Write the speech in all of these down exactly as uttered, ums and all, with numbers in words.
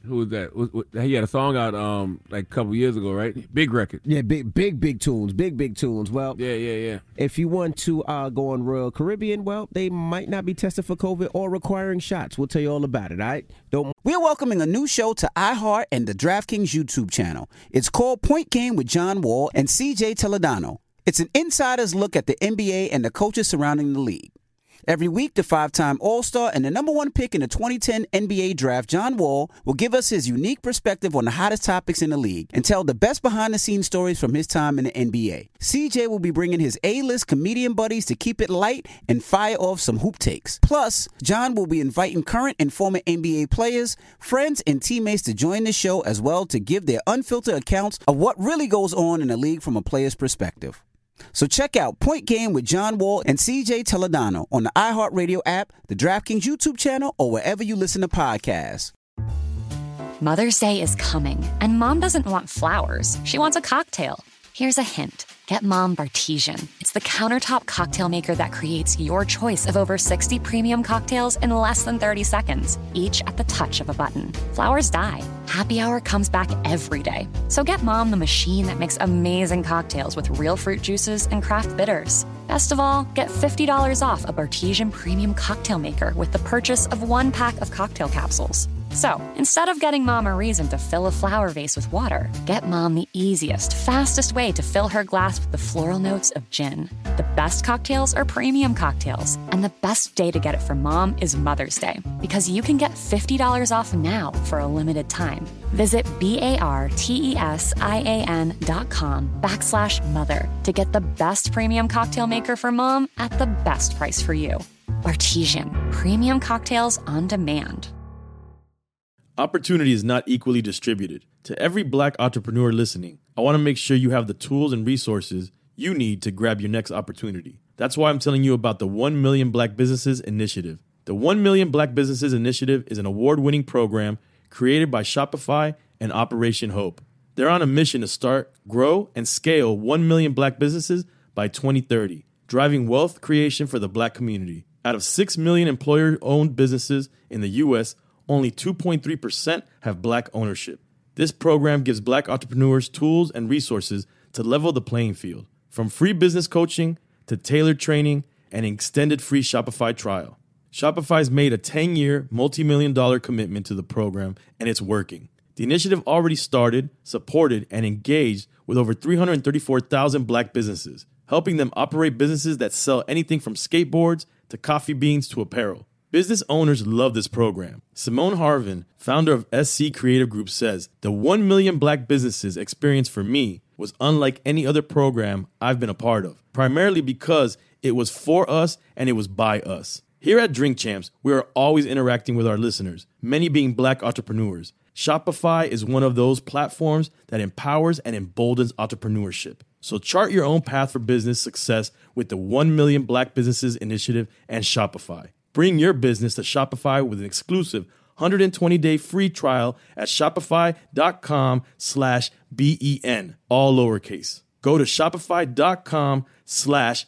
Who was that? Was, was, he had a song out um like a couple years ago, right? Big record. Yeah, big, big, big tunes. Big, big tunes. Well, yeah, yeah, yeah. If you want to uh, go on Royal Caribbean, well, they might not be tested for COVID or requiring shots. We'll tell you all about it, all right? Don't. We're welcoming a new show to iHeart and the DraftKings YouTube channel. It's called Point Game with John Wall and C J Toledano. It's an insider's look at the N B A and the coaches surrounding the league. Every week, the five-time All-Star and the number one pick in the twenty ten N B A draft, John Wall, will give us his unique perspective on the hottest topics in the league and tell the best behind-the-scenes stories from his time in the N B A. C J will be bringing his A-list comedian buddies to keep it light and fire off some hoop takes. Plus, John will be inviting current and former N B A players, friends, and teammates to join the show as well to give their unfiltered accounts of what really goes on in the league from a player's perspective. So check out Point Game with John Wall and C J Toledano on the iHeartRadio app, the DraftKings YouTube channel, or wherever you listen to podcasts. Mother's Day is coming, and Mom doesn't want flowers. She wants a cocktail. Here's a hint. Get Mom Bartesian. It's the countertop cocktail maker that creates your choice of over sixty premium cocktails in less than thirty seconds, each at the touch of a button. Flowers die. Happy Hour comes back every day. So get Mom the machine that makes amazing cocktails with real fruit juices and craft bitters. Best of all, get fifty dollars off a Bartesian premium cocktail maker with the purchase of one pack of cocktail capsules. So, instead of getting Mom a reason to fill a flower vase with water, get Mom the easiest, fastest way to fill her glass with the floral notes of gin. The best cocktails are premium cocktails, and the best day to get it for Mom is Mother's Day, because you can get fifty dollars off now for a limited time. Visit B-A-R-T-E-S-I-A-N dot com backslash mother to get the best premium cocktail maker for Mom at the best price for you. Bartesian, premium cocktails on demand. Opportunity is not equally distributed. To every Black entrepreneur listening, I want to make sure you have the tools and resources you need to grab your next opportunity. That's why I'm telling you about the one million Black Businesses Initiative. The one million Black Businesses Initiative is an award-winning program created by Shopify and Operation Hope. They're on a mission to start, grow, and scale one million Black businesses by twenty thirty, driving wealth creation for the Black community. Out of six million employer-owned businesses in the U S, only two point three percent have Black ownership. This program gives Black entrepreneurs tools and resources to level the playing field, from free business coaching to tailored training and an extended free Shopify trial. Shopify's made a ten-year, multi-million dollar commitment to the program, and it's working. The initiative already started, supported, and engaged with over three hundred thirty-four thousand Black businesses, helping them operate businesses that sell anything from skateboards to coffee beans to apparel. Business owners love this program. Simone Harvin, founder of S C Creative Group, says, "The one million Black businesses experience for me was unlike any other program I've been a part of, primarily because it was for us and it was by us." Here at Drink Champs, we are always interacting with our listeners, many being Black entrepreneurs. Shopify is one of those platforms that empowers and emboldens entrepreneurship. So chart your own path for business success with the one million Black Businesses Initiative and Shopify. Bring your business to Shopify with an exclusive one hundred twenty day free trial at shopify.com slash B-E-N, all lowercase. Go to shopify.com slash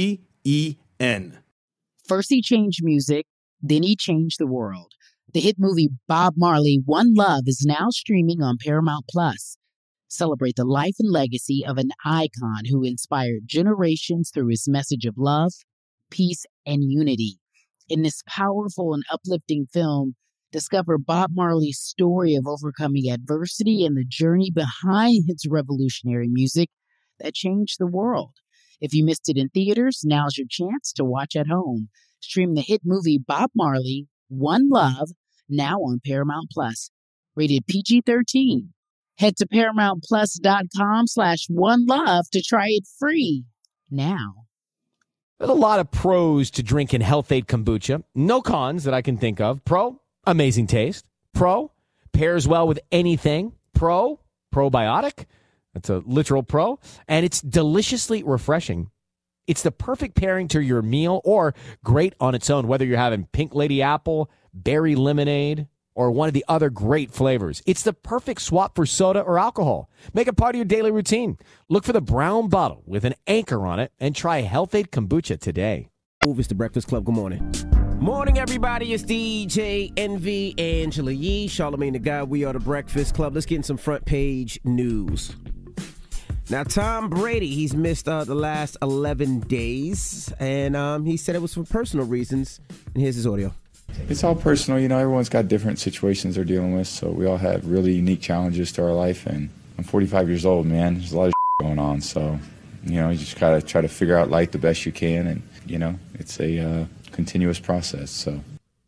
B-E-N. First he changed music, then he changed the world. The hit movie Bob Marley, One Love is now streaming on Paramount Plus. Celebrate the life and legacy of an icon who inspired generations through his message of love, peace, and unity. In this powerful and uplifting film, discover Bob Marley's story of overcoming adversity and the journey behind his revolutionary music that changed the world. If you missed it in theaters, now's your chance to watch at home. Stream the hit movie Bob Marley, One Love, now on Paramount Plus. Rated P G thirteen. Head to ParamountPlus.com slash One Love to try it free now. There's a lot of pros to drinking Health-Ade Kombucha. No cons that I can think of. Pro, amazing taste. Pro, pairs well with anything. Pro, probiotic. That's a literal pro. And it's deliciously refreshing. It's the perfect pairing to your meal or great on its own, whether you're having Pink Lady Apple, berry lemonade, or one of the other great flavors. It's the perfect swap for soda or alcohol. Make it part of your daily routine. Look for the brown bottle with an anchor on it and try Health-Ade Kombucha today. It's the Breakfast Club. Good morning. Morning, everybody. It's D J Envy, Angela Yee, Charlamagne the God. We are the Breakfast Club. Let's get in some front page news. Now, Tom Brady, he's missed uh, the last eleven days, and um, he said it was for personal reasons. And here's his audio. It's all personal. You know, everyone's got different situations they're dealing with, so we all have really unique challenges to our life. And I'm forty-five years old, man. There's a lot of going on, so, you know, you just got to try to figure out life the best you can, and, you know, it's a uh, continuous process, so.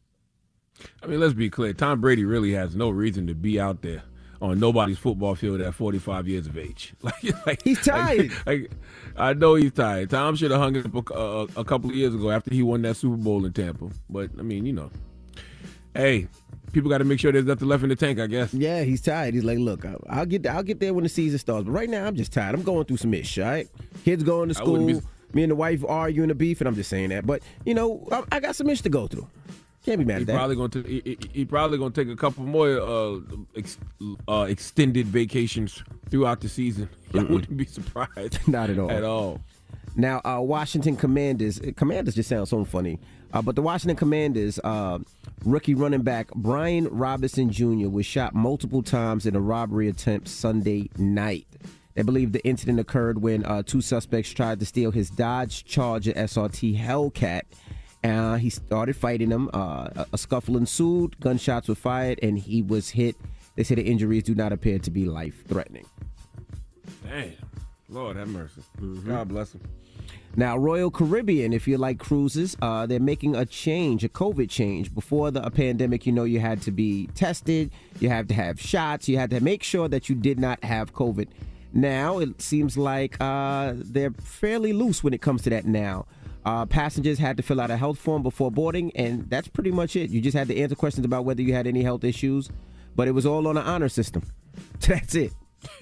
I mean, let's be clear. Tom Brady really has no reason to be out there on nobody's football field at forty-five years of age. like, like He's tired. Like, like, I know he's tired. Tom should have hung it up a, a, a couple of years ago after he won that Super Bowl in Tampa. But, I mean, you know, hey, people got to make sure there's nothing left in the tank, I guess. Yeah, he's tired. He's like, look, I'll, I'll get I'll get there when the season starts. But right now, I'm just tired. I'm going through some ish, all right? Kids going to school. Be... Me and the wife arguing a beef, and I'm just saying that. But, you know, I, I got some ish to go through. Can't be mad he at that. Probably gonna t- he, he probably going to take a couple more uh, ex- uh, extended vacations throughout the season. I wouldn't be surprised. Not at all. At all. Now, uh, Washington Commanders, Commanders just sound so funny, uh, but the Washington Commanders uh, rookie running back Brian Robinson Junior was shot multiple times in a robbery attempt Sunday night. They believe the incident occurred when uh, two suspects tried to steal his Dodge Charger S R T Hellcat. Uh, he started fighting them. Uh, a, a scuffle ensued. Gunshots were fired, and he was hit. They say the injuries do not appear to be life-threatening. Damn. Lord have mercy. Mm-hmm. God bless him. Now, Royal Caribbean, if you like cruises, uh, they're making a change, a COVID change. Before the pandemic, you know, you had to be tested. You had to have shots. You had to make sure that you did not have COVID. Now, it seems like uh, they're fairly loose when it comes to that now. Uh, passengers had to fill out a health form before boarding, and that's pretty much it. You just had to answer questions about whether you had any health issues, but it was all on an honor system. That's it.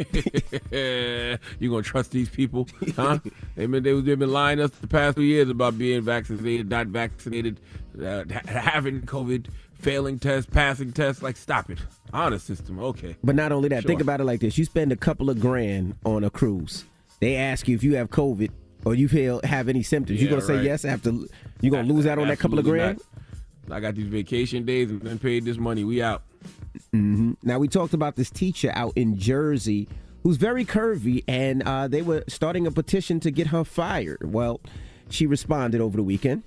You gonna trust these people, huh? they've, been, they've been lying us the past two years about being vaccinated, not vaccinated, uh, having COVID, failing tests, passing tests. Like, stop it. Honor system, okay. But not only that, sure. Think about it like this. You spend a couple of grand on a cruise. They ask you if you have COVID or you feel, have any symptoms. Yeah, you going to say right. yes after you going to lose out on that couple of grand? Not. I got these vacation days and then paid this money. We out. Mm-hmm. Now, we talked about this teacher out in Jersey who's very curvy, and uh, they were starting a petition to get her fired. Well, she responded over the weekend.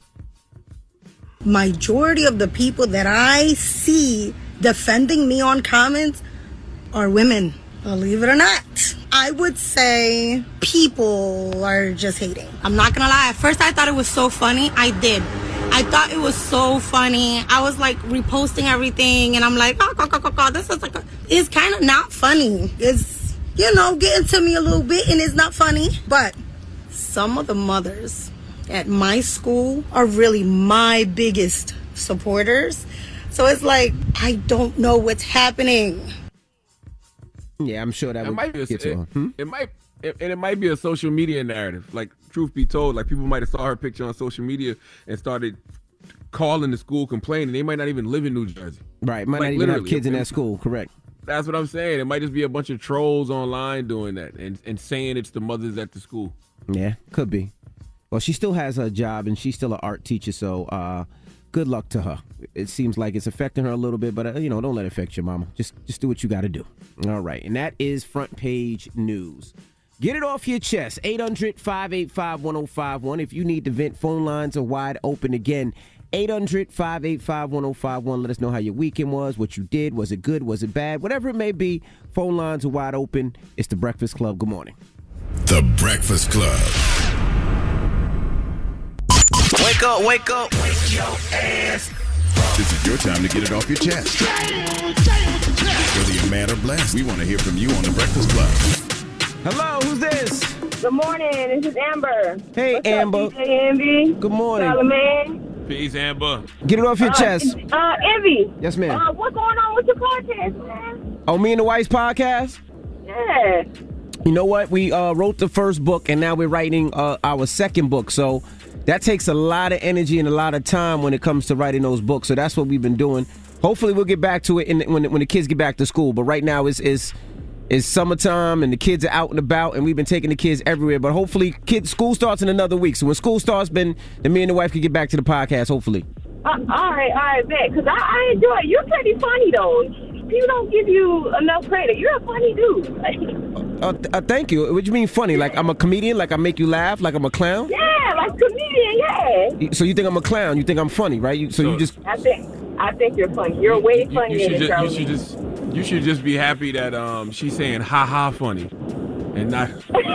Majority of the people that I see defending me on comments are women, believe it or not. I would say people are just hating. I'm not gonna lie, at first I thought it was so funny. I did. I thought it was so funny. I was like reposting everything, and I'm like, oh, oh, oh, oh, this is like, a, it's kind of not funny. It's, you know, getting to me a little bit, and it's not funny. But some of the mothers at my school are really my biggest supporters. So it's like, I don't know what's happening. Yeah, I'm sure that it would might be a, get to it, her. Hmm? It might, it, and it might be a social media narrative. Like, truth be told, like people might have saw her picture on social media and started calling the school complaining. They might not even live in New Jersey. Right, might like, not even have kids in that school. Correct. That's what I'm saying. It might just be a bunch of trolls online doing that and, and saying it's the mothers at the school. Yeah, could be. Well, she still has her job, and she's still an art teacher, so uh, good luck to her. It seems like it's affecting her a little bit, but, uh, you know, don't let it affect your mama. Just just do what you got to do. All right, and that is Front Page News. Get it off your chest. eight hundred, five eight five, one oh five one. If you need to vent, phone lines are wide open again. eight hundred, five eight five, one oh five one. Let us know how your weekend was, what you did. Was it good? Was it bad? Whatever it may be, phone lines are wide open. It's The Breakfast Club. Good morning. The Breakfast Club. Wake up, wake up. Wake your ass. This is your time to get it off your chest. Whether you're mad or blessed, we want to hear from you on The Breakfast Club. Hello, who's this? Good morning, this is Amber. Hey, What's Amber. Up, D J Envy? Good morning. Charlamagne. Peace, Amber. Get it off your uh, chest. Uh, Envy. Yes, ma'am. Uh, what's going on with your podcast, man? Oh, Me and the Wife's podcast? Yeah. You know what? We uh, wrote the first book, and now we're writing uh, our second book. So that takes a lot of energy and a lot of time when it comes to writing those books. So that's what we've been doing. Hopefully we'll get back to it in, when when the kids get back to school. But right now it's, it's, it's summertime and the kids are out and about, and we've been taking the kids everywhere. But hopefully kids, school starts in another week. So when school starts, then, then me and the wife can get back to the podcast, hopefully. Uh, all right, all right, bet. Because I, I enjoy it. You're pretty funny, though. People don't give you enough credit. You're a funny dude. Uh, th- uh, thank you. What do you mean funny? Like I'm a comedian? Like I make you laugh? Like I'm a clown? Yeah, like comedian, yeah. So you think I'm a clown? You think I'm funny, right? You, so, so you just... I think I think you're funny. You're way funnier you, you than just, Charlie. You should just you should just be happy that um she's saying ha ha funny and not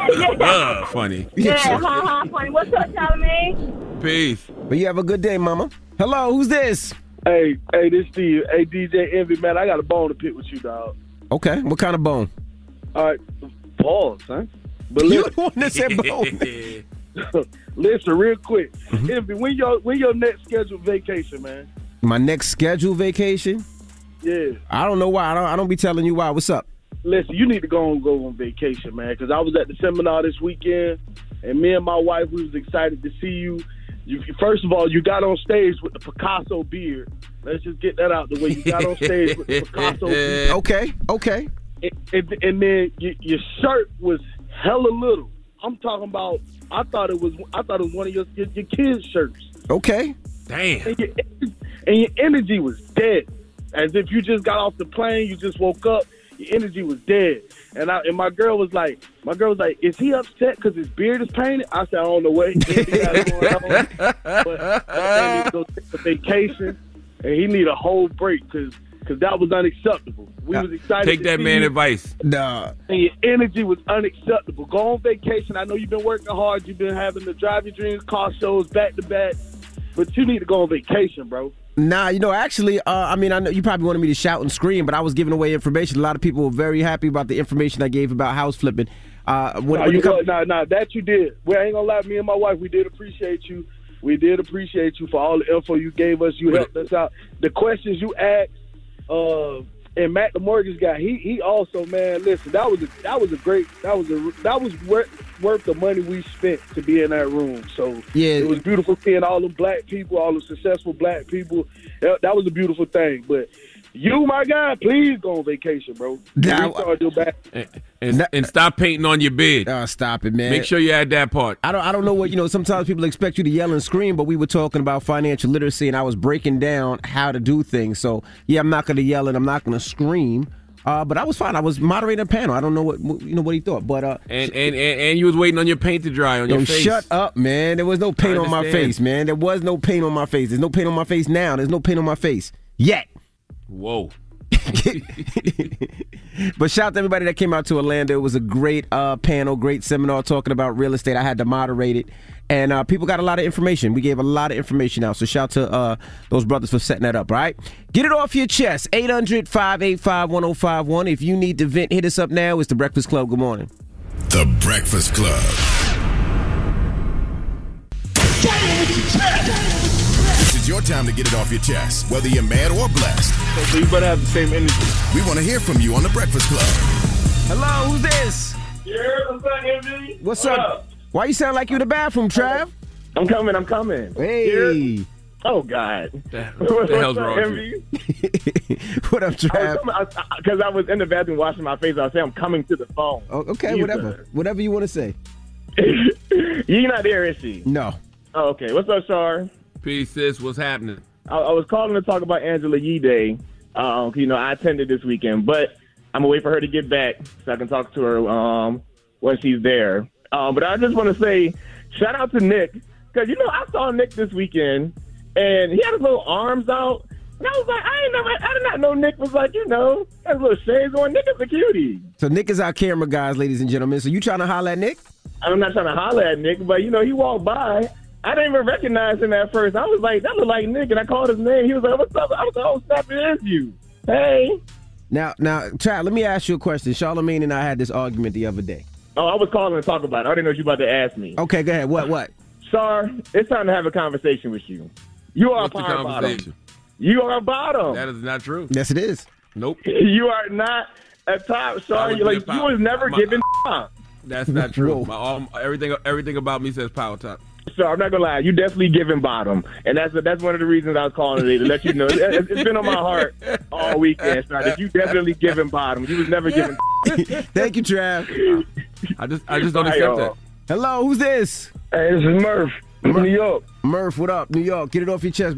uh, funny. Yeah, ha ha funny. What's up, Charlamagne? Peace. But you have a good day, mama. Hello, who's this? Hey, hey, this Steve. Hey, D J Envy, man, I got a bone to pick with you, dog. Okay, what kind of bone? All right, pause, son. But you listen, the one that said bone. Listen, real quick. Mm-hmm. Envy, when your when your next scheduled vacation, man? My next scheduled vacation? Yeah. I don't know why. I don't. I don't be telling you why. What's up? Listen, you need to go and go on vacation, man. Because I was at the seminar this weekend, and me and my wife, we was excited to see you. You, first of all, you got on stage with the Picasso beard. Let's just get that out the way. You got on stage with the Picasso beard. Okay, okay. And, and, and then your, your shirt was hella little. I'm talking about. I thought it was. I thought it was one of your your, your kids' shirts. Okay. Damn. And your, and your energy was dead, as if you just got off the plane. You just woke up. Your energy was dead. And I and my girl was like, my girl was like, is he upset because his beard is painted? I said, I don't know what he got going on, but I need to go take a vacation, and he need a whole break because because that was unacceptable. We was excited. Take to that see man you, advice. Nah. and your energy was unacceptable. Go on vacation. I know you've been working hard. You've been having the Drive Your Dreams car shows back to back, but you need to go on vacation, bro. Nah, you know, actually, uh, I mean, I know you probably wanted me to shout and scream, but I was giving away information. A lot of people were very happy about the information I gave about house flipping. Uh, when, no, when you you come- know, nah, nah, that you did. We ain't gonna lie, me and my wife, we did appreciate you. We did appreciate you for all the info you gave us. You helped us out. The questions you asked, uh, and Matt, the mortgage guy, he he also, man, listen, that was a, that was a great, that was a that was worth worth the money we spent to be in that room. So yeah, it was beautiful seeing all the black people, all the successful black people. That, that was a beautiful thing. But you, my guy, please go on vacation, bro. Now, Restart your back. And, and, and stop painting on your bed. Uh, stop it, man. Make sure you add that part. I don't. I don't know what you know. Sometimes people expect you to yell and scream, but we were talking about financial literacy, and I was breaking down how to do things. So yeah, I'm not going to yell and I'm not going to scream. Uh, but I was fine. I was moderating a panel. I don't know what you know what he thought, but uh, and, and and and you was waiting on your paint to dry on your yo, face. Shut up, man. There was no paint on my understand. face, man. There was no paint on my face. There's no paint on my face now. There's no paint on my face yet. Whoa. But shout out to everybody that came out to Orlando. It was a great uh, panel, great seminar talking about real estate. I had to moderate it, and uh, people got a lot of information. We gave a lot of information out. So shout out to uh, those brothers for setting that up. Right, get it off your chest. eight hundred, five eight five, one oh five one. If you need to vent, hit us up now. It's the Breakfast Club. Good morning. The Breakfast Club. This is your time to get it off your chest, whether you're mad or blessed. So you better have the same energy. We want to hear from you on the Breakfast Club. Hello, who's this? Yeah, what's up, Envy? What's What up? up? Why you sound like you in the bathroom, Trav? I'm coming, I'm coming. Hey. Yeah. Oh, God. What the hell's wrong with you? What up, Trav? Because I, I, I was in the bathroom washing my face. I was saying I'm coming to the phone. Oh, okay, You whatever. better. Whatever you want to say. You're not there, is she? No. Oh, okay. What's up, Shar? Peace, sis. What's happening? I, I was calling to talk about Angela Yee Day. Uh, you know, I attended this weekend, but I'm going to wait for her to get back so I can talk to her um, when she's there. Uh, but I just want to say, shout out to Nick, because, you know, I saw Nick this weekend, and he had his little arms out. And I was like, I ain't never, I did not know Nick was like, you know, had his little shades on. Nick is a cutie. So Nick is our camera guys, ladies and gentlemen. So you trying to holler at Nick? I'm not trying to holler at Nick, but, you know, he walked by. I didn't even recognize him at first. I was like, that looked like Nick, and I called his name. He was like, what's up? I was like, oh, snap, it is you. Hey. Now, now, Trav, let me ask you a question. Charlamagne and I had this argument the other day. Oh, I was calling to talk about it. I didn't know what you were about to ask me. Okay, go ahead. What, what? Sir, it's time to have a conversation with you. You are What's a the power conversation? bottom. You are a bottom. That is not true. Yes, it is. Nope. You are not a top. Sorry, would be like a you power- was never my- given top. That's not true. My, all, everything, everything about me says power top. So I'm not gonna lie, you definitely giving bottom, and that's that's one of the reasons I was calling today to let you know. It, it's been on my heart all weekend, sir, that you definitely giving bottom. You was never giving. Thank you, Trav. I just, I just don't Bye, accept y'all. that. Hello, who's this? Hey, this is Murph from New York. Murph, what up? New York. Get it off your chest, bro.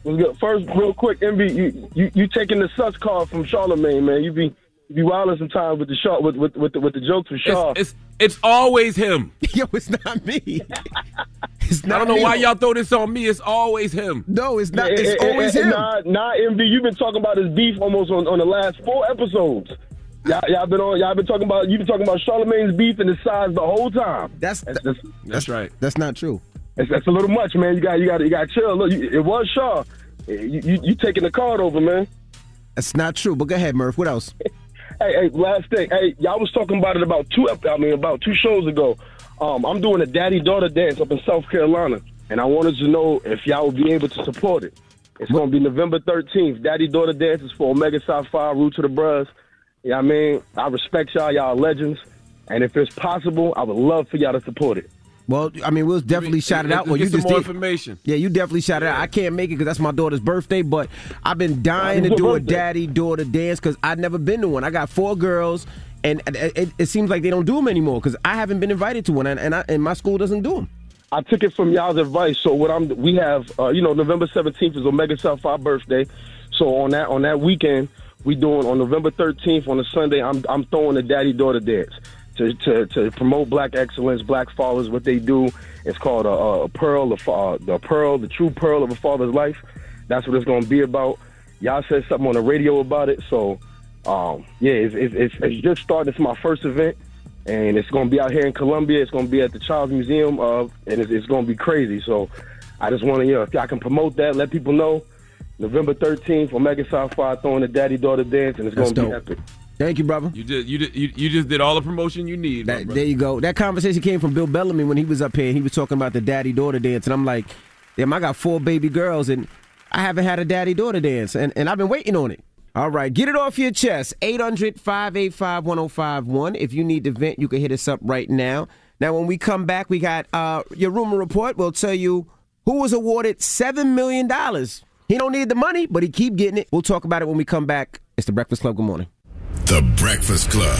What's good? First, real quick, M B, you, you you taking the sus card from Charlamagne, man. You be you be wilding sometimes with the Shaw, with with with the, with the jokes with Shaw. It's, it's it's always him. Yo, it's not me. It's not I don't know me. why y'all throw this on me. It's always him. No, it's not. Yeah, It's eh, eh, always eh, him. Nah, nah, M B, you've been talking about his beef almost on, on the last four episodes. Y'all, y'all been on. Y'all been talking about. You've been talking about Charlamagne's beef and his size the whole time. That's that's, that's, that's right. That's not true. That's, that's a little much, man. You got you got you got to chill. Look, you, it was Shaw. You, you you taking the card over, man. That's not true. But go ahead, Murph. What else? Hey, hey, last thing. Hey, y'all was talking about it about two. I mean, about two shows ago. Um, I'm doing a daddy-daughter dance up in South Carolina, and I wanted to know if y'all would be able to support it. It's going to be November thirteenth. Daddy-daughter dance is for Omega Psi Phi, Root to the Bros. You know what I mean? I respect y'all. Y'all are legends. And if it's possible, I would love for y'all to support it. Well, I mean, we'll definitely shout it out. Well, Get you some just more did. information. Yeah, you definitely shout it out. I can't make it because that's my daughter's birthday, but I've been dying to Happy do a birthday. daddy-daughter dance because I've never been to one. I got four girls, and it, it, it seems like they don't do them anymore because I haven't been invited to one, and and, I, and my school doesn't do them. I took it from y'all's advice. So what I'm, we have, uh, you know, November seventeenth is Omega Psi Phi birthday. So on that on that weekend, we doing on November thirteenth on a Sunday. I'm I'm throwing a daddy-daughter dance to to, to promote Black excellence, Black fathers. What they do, it's called a, a pearl, the uh, the pearl, the true pearl of a father's life. That's what it's going to be about. Y'all said something on the radio about it, so um, yeah, it's, it's it's it's just started. It's my first event. And it's going to be out here in Columbia. It's going to be at the Child's Museum, uh, and it's, it's going to be crazy. So I just want to, you know, if y'all can promote that, let people know. November thirteenth, Omega Psi Phi throwing the daddy-daughter dance, and it's going to be epic. Thank you, brother. You did. You did. You, you just did all the promotion you need. That, there you go. That conversation came from Bill Bellamy when he was up here, and he was talking about the daddy-daughter dance, and I'm like, damn, I got four baby girls, and I haven't had a daddy-daughter dance, and, and I've been waiting on it. All right, get it off your chest. eight hundred, five eight five, one oh five one. If you need to vent, you can hit us up right now. Now, when we come back, we got uh, your rumor report. We'll tell you who was awarded seven million dollars. He don't need the money, but he keep getting it. We'll talk about it when we come back. It's The Breakfast Club. Good morning. The Breakfast Club.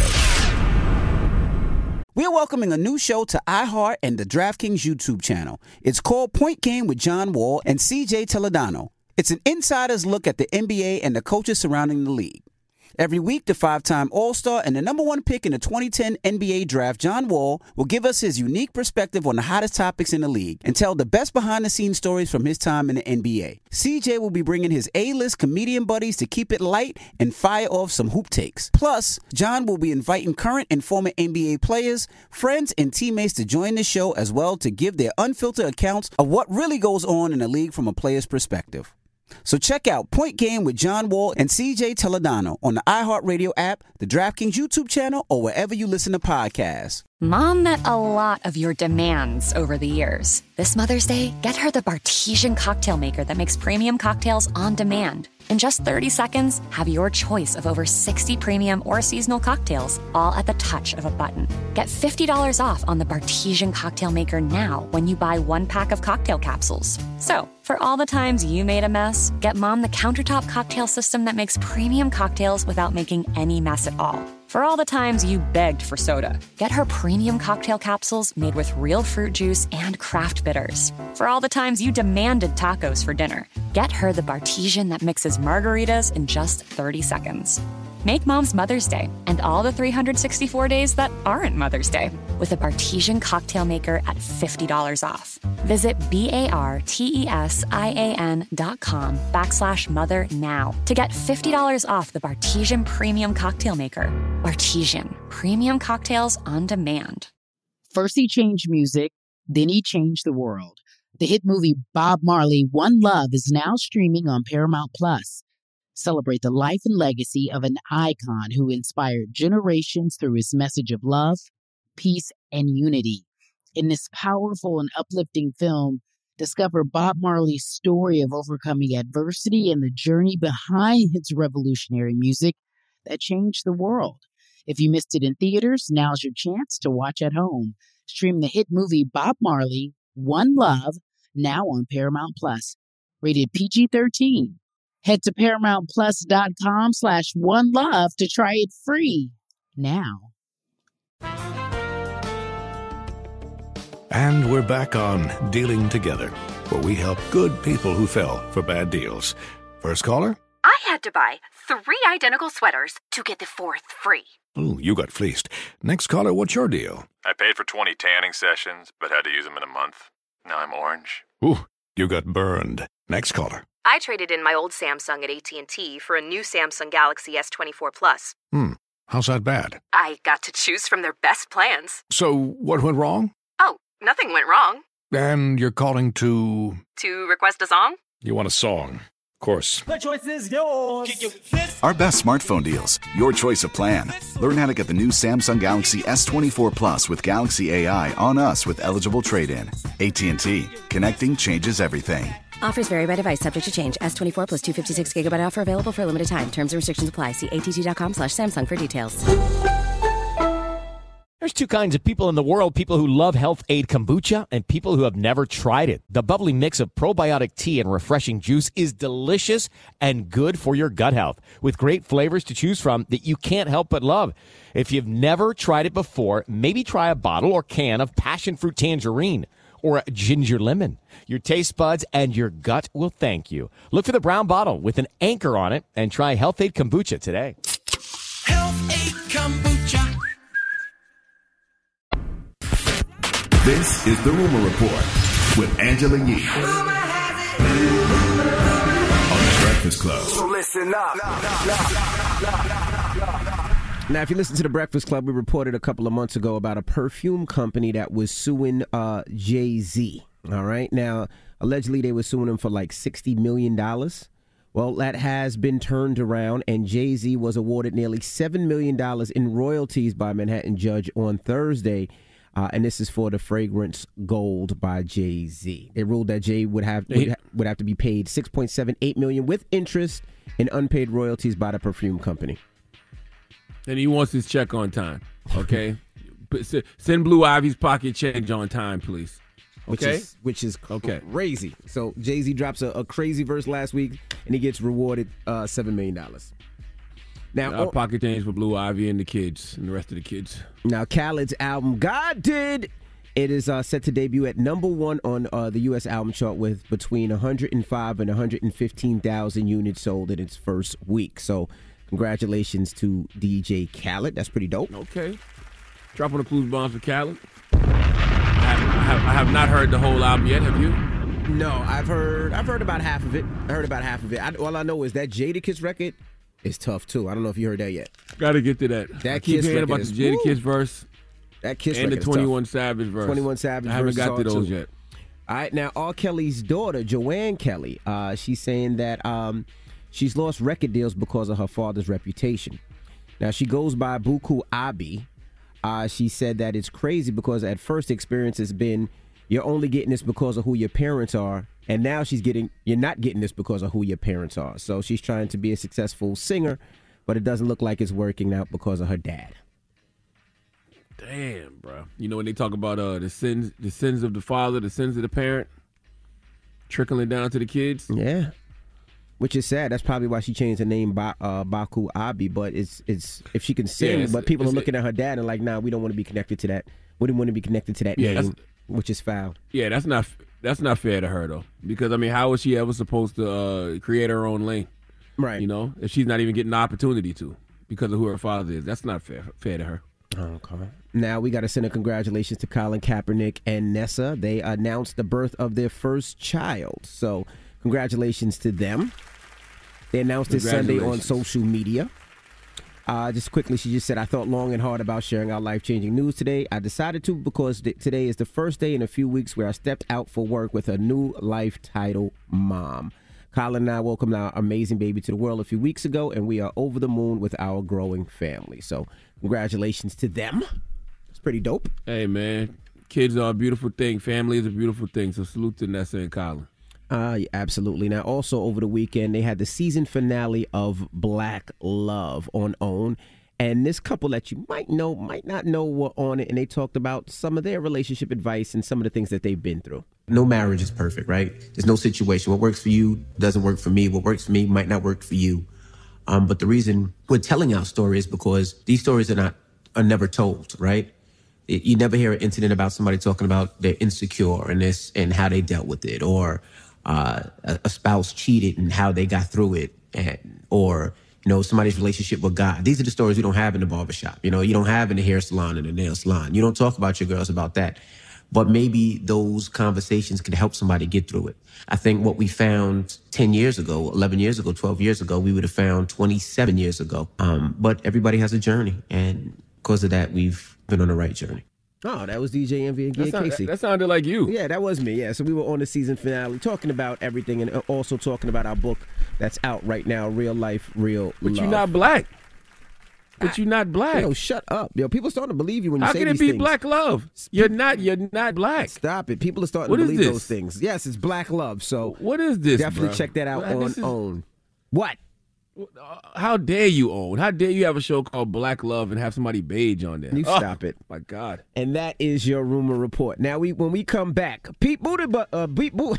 We are welcoming a new show to iHeart and the DraftKings YouTube channel. It's called Point Game with John Wall and C J Toledano. It's an insider's look at the N B A and the coaches surrounding the league. Every week, the five-time All-Star and the number one pick in the twenty ten N B A draft, John Wall, will give us his unique perspective on the hottest topics in the league and tell the best behind-the-scenes stories from his time in the N B A. C J will be bringing his A-list comedian buddies to keep it light and fire off some hoop takes. Plus, John will be inviting current and former N B A players, friends, and teammates to join the show as well to give their unfiltered accounts of what really goes on in the league from a player's perspective. So check out Point Game with John Wall and C J Toledano on the iHeartRadio app, the DraftKings YouTube channel, or wherever you listen to podcasts. Mom met a lot of your demands over the years. This Mother's Day, get her the Bartesian cocktail maker that makes premium cocktails on demand. In just thirty seconds, have your choice of over sixty premium or seasonal cocktails, all at the touch of a button. Get fifty dollars off on the Bartesian cocktail maker now when you buy one pack of cocktail capsules. So, for all the times you made a mess, get Mom the countertop cocktail system that makes premium cocktails without making any mess at all. For all the times you begged for soda, get her premium cocktail capsules made with real fruit juice and craft bitters. For all the times you demanded tacos for dinner, get her the Bartesian that mixes margaritas in just thirty seconds. Make Mom's Mother's Day and all the three hundred sixty-four days that aren't Mother's Day with a Bartesian cocktail maker at fifty dollars off. Visit B-A-R-T-E-S-I-A-N dot com backslash mother now to get fifty dollars off the Bartesian Premium Cocktail Maker. Bartesian, premium cocktails on demand. First he changed music, then he changed the world. The hit movie Bob Marley, One Love is now streaming on Paramount Plus. Celebrate the life and legacy of an icon who inspired generations through his message of love, peace, and unity. In this powerful and uplifting film, discover Bob Marley's story of overcoming adversity and the journey behind his revolutionary music that changed the world. If you missed it in theaters, now's your chance to watch at home. Stream the hit movie Bob Marley, One Love, now on Paramount Plus. Rated P G thirteen. Head to ParamountPlus.com slash One Love to try it free now. And we're back on Dealing Together. where we help good people who fell for bad deals. First caller? I had to buy three identical sweaters to get the fourth free. Ooh, you got fleeced. Next caller, what's your deal? I paid for twenty tanning sessions, but had to use them in a month. Now I'm orange. Ooh, you got burned. Next caller. I traded in my old Samsung at A T and T for a new Samsung Galaxy S twenty-four Plus. Hmm, how's that bad? I got to choose from their best plans. So, what went wrong? Oh, nothing went wrong. And you're calling to... To request a song? You want a song. Of course. The choice is yours. Our best smartphone deals. Your choice of plan. Learn how to get the new Samsung Galaxy S twenty-four Plus with Galaxy A I on us with eligible trade-in. A T and T. Connecting changes everything. Offers vary by device, subject to change. S twenty-four plus two fifty-six gigabyte offer available for a limited time. Terms and restrictions apply. See att.com slash Samsung for details. There's two kinds of people in the world, people who love Health Aid Kombucha and people who have never tried it. The bubbly mix of probiotic tea and refreshing juice is delicious and good for your gut health, with great flavors to choose from that you can't help but love. If you've never tried it before, maybe try a bottle or can of passion fruit tangerine or a ginger lemon. Your taste buds and your gut will thank you. Look for the brown bottle with an anchor on it and try Health Aid Kombucha today. Health Aid Kombucha. This is the Rumor Report with Angela Yee on the Breakfast Club. So listen up. Now, if you listen to the Breakfast Club, we reported a couple of months ago about a perfume company that was suing uh, Jay-Z. All right. Now, allegedly, they were suing him for like sixty million dollars. Well, that has been turned around, and Jay-Z was awarded nearly seven million dollars in royalties by a Manhattan judge on Thursday. Uh, and this is for the fragrance Gold by Jay-Z. They ruled that Jay would have would, ha- would have to be paid six point seven eight million dollars with interest and unpaid royalties by the perfume company. And he wants his check on time. Okay, send Blue Ivy's pocket change on time, please. Which Okay, is which is okay. crazy. So Jay-Z drops a, a crazy verse last week, and he gets rewarded uh, seven million dollars. Now, Our pocket change for Blue Ivy and the kids and the rest of the kids. Now, Khaled's album, God Did, it is uh, set to debut at number one on uh, the U S album chart with between one hundred five and one hundred fifteen thousand units sold in its first week. So, congratulations to D J Khaled. That's pretty dope. Okay. Dropping the clues bombs for Khaled. I have, I, have, I have not heard the whole album yet. Have you? No, I've heard I've heard about half of it. I heard about half of it. I, all I know is that Jadakiss record is tough, too. I don't know if you heard that yet. Got to get to that. That I keep Kiss hearing about record the is- Jadakiss verse. That Kiss and the record is twenty-one tough. Savage verse. twenty-one Savage I haven't verse got to is those hard, yet. too. All right, now R. Kelly's daughter, Joanne Kelly, uh, she's saying that um, she's lost record deals because of her father's reputation. Now, she goes by Buku Abi. Uh, she said that it's crazy because at first the experience has been you're only getting this because of who your parents are, and now she's getting you're not getting this because of who your parents are. So she's trying to be a successful singer, but it doesn't look like it's working out because of her dad. Damn, bro. You know when they talk about uh, the sins, the sins of the father, the sins of the parent, trickling down to the kids. Yeah, which is sad. That's probably why she changed her name by uh, Baku Abi. But it's it's if she can sing, Yeah, it's- but people are it's- looking at her dad and like, nah, we don't want to be connected to that. We didn't want to be connected to that Yeah, name, that's- which is foul. Yeah, that's not that's not fair to her though, because I mean, how was she ever supposed to uh, create her own lane? Right. You know, if she's not even getting the opportunity to because of who her father is, that's not fair fair to her. Okay. Now we got to send a congratulations to Colin Kaepernick and Nessa. They announced the birth of their first child. So congratulations to them. They announced it Sunday on social media. Uh, just quickly, she just said, I thought long and hard about sharing our life-changing news today. I decided to because th- today is the first day in a few weeks where I stepped out for work with a new life title, Mom. Colin and I welcomed our amazing baby to the world a few weeks ago, and we are over the moon with our growing family. So congratulations to them. It's pretty dope. Hey man, kids are a beautiful thing. Family is a beautiful thing. So salute to Nessa and Colin. Uh, yeah, absolutely. Now, also over the weekend, they had the season finale of Black Love on OWN. And this couple that you might know, might not know were on it. And they talked about some of their relationship advice and some of the things that they've been through. No marriage is perfect, right? There's no situation. What works for you doesn't work for me. What works for me might not work for you. Um, but the reason we're telling our story is because these stories are not are never told, right? It, you never hear an incident about somebody talking about they're insecure and this and how they dealt with it, or uh, a, a spouse cheated and how they got through it, and, or you know somebody's relationship with God. These are the stories you don't have in the barbershop. You know, you don't have in the hair salon and the nail salon. You don't talk about your girls about that. But maybe those conversations can help somebody get through it. I think what we found ten years ago, eleven years ago, twelve years ago, we would have found twenty-seven years ago. Um, but everybody has a journey, and because of that, we've been on the right journey. Oh, that was D J Envy and Gay That, Casey. sound, that sounded like you. Yeah, that was me. Yeah, so we were on the season finale talking about everything and also talking about our book that's out right now, Real Life, Real But Love. you're not black. But you're not black. Yo, shut up. Yo, people are starting to believe you when you How say can these it be things. black love? You're not. You're not black. Stop it. People are starting What to is believe this? those things. Yes, it's black love. So what is this? Definitely bro? check that out Well, on this is- OWN. What? How dare you own? How dare you have a show called Black Love and have somebody beige on there? You Oh, stop it. My God. And that is your rumor report. Now, we when we come back, Pete Buttigieg, uh, Pete, Boot-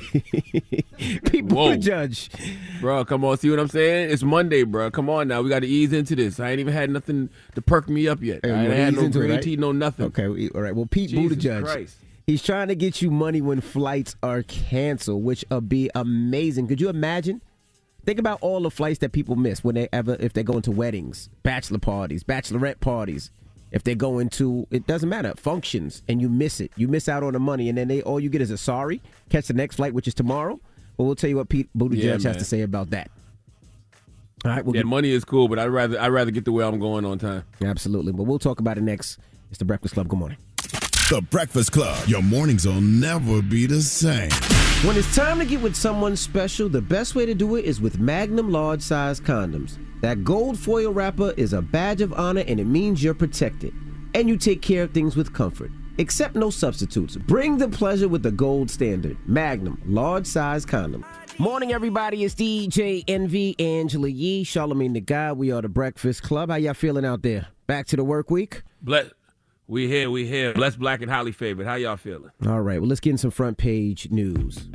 Pete Whoa. Buttigieg. Bro, come on. See what I'm saying? It's Monday, bro. Come on now. We got to ease into this. I ain't even had nothing to perk me up yet. Hey, I you ain't wanna had ease no into it, green right? tea, no nothing. Okay, we- all right. Well, Pete Jesus Buttigieg, Christ. he's trying to get you money when flights are canceled, which would be amazing. Could you imagine? Think about all the flights that people miss when they ever, if they're going to weddings, bachelor parties, bachelorette parties. If they're going to, it doesn't matter, functions, and you miss it. You miss out on the money, and then they all you get is a sorry. Catch the next flight, which is tomorrow. Well, we'll tell you what Pete Buttigieg Yeah, has man. to say about that. All right, we'll Yeah, get, money is cool, but I'd rather I'd rather get to where I'm going on time. absolutely. But we'll talk about it next. It's the Breakfast Club. Good morning. The Breakfast Club. Your mornings will never be the same. When it's time to get with someone special, the best way to do it is with Magnum large size condoms. That gold foil wrapper is a badge of honor, and it means you're protected. And you take care of things with comfort. Accept no substitutes. Bring the pleasure with the gold standard. Magnum large size condom. Morning, everybody. It's D J Envy, Angela Yee, Charlamagne the God. We are the Breakfast Club. How y'all feeling out there? Back to the work week? Bless, we here, we here. Blessed, black, and highly favored. How y'all feeling? All right, well, let's get in some front page news.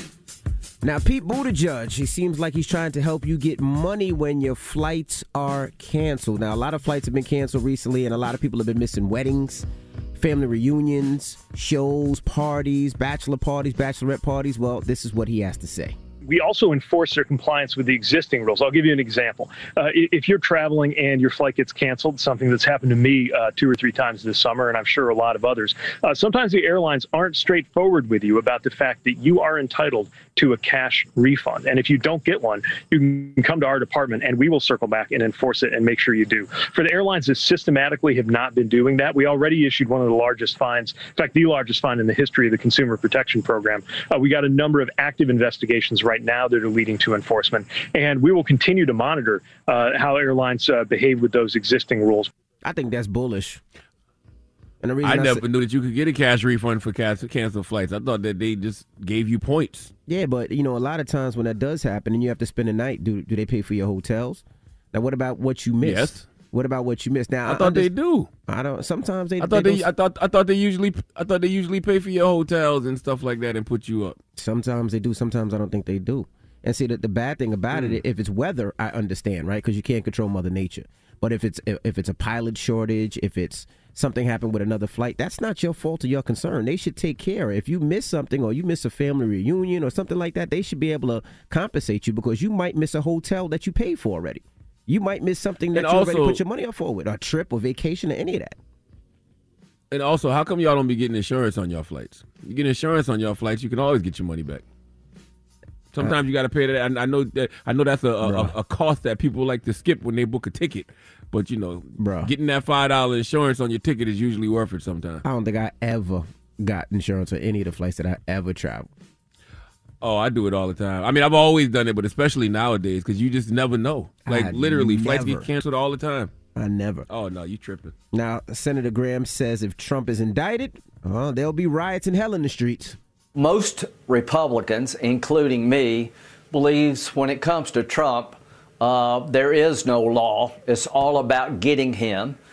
Now, Pete Buttigieg, he seems like he's trying to help you get money when your flights are canceled. Now, a lot of flights have been canceled recently, and a lot of people have been missing weddings, family reunions, shows, parties, bachelor parties, bachelorette parties. Well, this is what he has to say. We also enforce their compliance with the existing rules. I'll give you an example. Uh, if you're traveling and your flight gets canceled, something that's happened to me uh, two or three times this summer, and I'm sure a lot of others, uh, sometimes the airlines aren't straightforward with you about the fact that you are entitled to a cash refund. And if you don't get one, you can come to our department and we will circle back and enforce it and make sure you do. For the airlines that systematically have not been doing that, we already issued one of the largest fines, in fact, the largest fine in the history of the Consumer Protection Program. Uh, we got a number of active investigations right now that are leading to enforcement. And we will continue to monitor uh, how airlines uh, behave with those existing rules. I think that's bullish. And the reason I I never say- knew that you could get a cash refund for cancel canceled flights. I thought that they just gave you points. Yeah, but, you know, a lot of times when that does happen and you have to spend a night, do do they pay for your hotels? Now, what about what you missed? Yes. What about what you missed? Now, I thought they underst- do. I don't. Sometimes they. I thought they they, don't- I thought I thought they usually I thought they usually pay for your hotels and stuff like that and put you up. Sometimes they do. Sometimes I don't think they do. And see, that the bad thing about Mm. it, if it's weather, I understand, right? Because you can't control Mother Nature. But if it's if it's a pilot shortage, if it's something happened with another flight, that's not your fault or your concern. They should take care. If you miss something or you miss a family reunion or something like that, they should be able to compensate you because you might miss a hotel that you paid for already. You might miss something that And you already also- put your money up for with, a trip or vacation or any of that. And also, how come y'all don't be getting insurance on your flights? You get insurance on your flights, you can always get your money back. Sometimes you got to pay that. I, I know that. I know that's a, a, a, a cost that people like to skip when they book a ticket. But you know, Bruh. getting that five dollar insurance on your ticket is usually worth it sometimes. I don't think I ever got insurance on any of the flights that I ever traveled. Oh, I do it all the time. I mean, I've always done it, but especially nowadays because you just never know. Like I literally, flights never. get canceled all the time. I never. Oh no, you tripping? Now, Senator Graham says if Trump is indicted, uh, there'll be riots in hell in the streets. Most Republicans, including me, believes when it comes to Trump, uh, there is no law. It's all about getting him.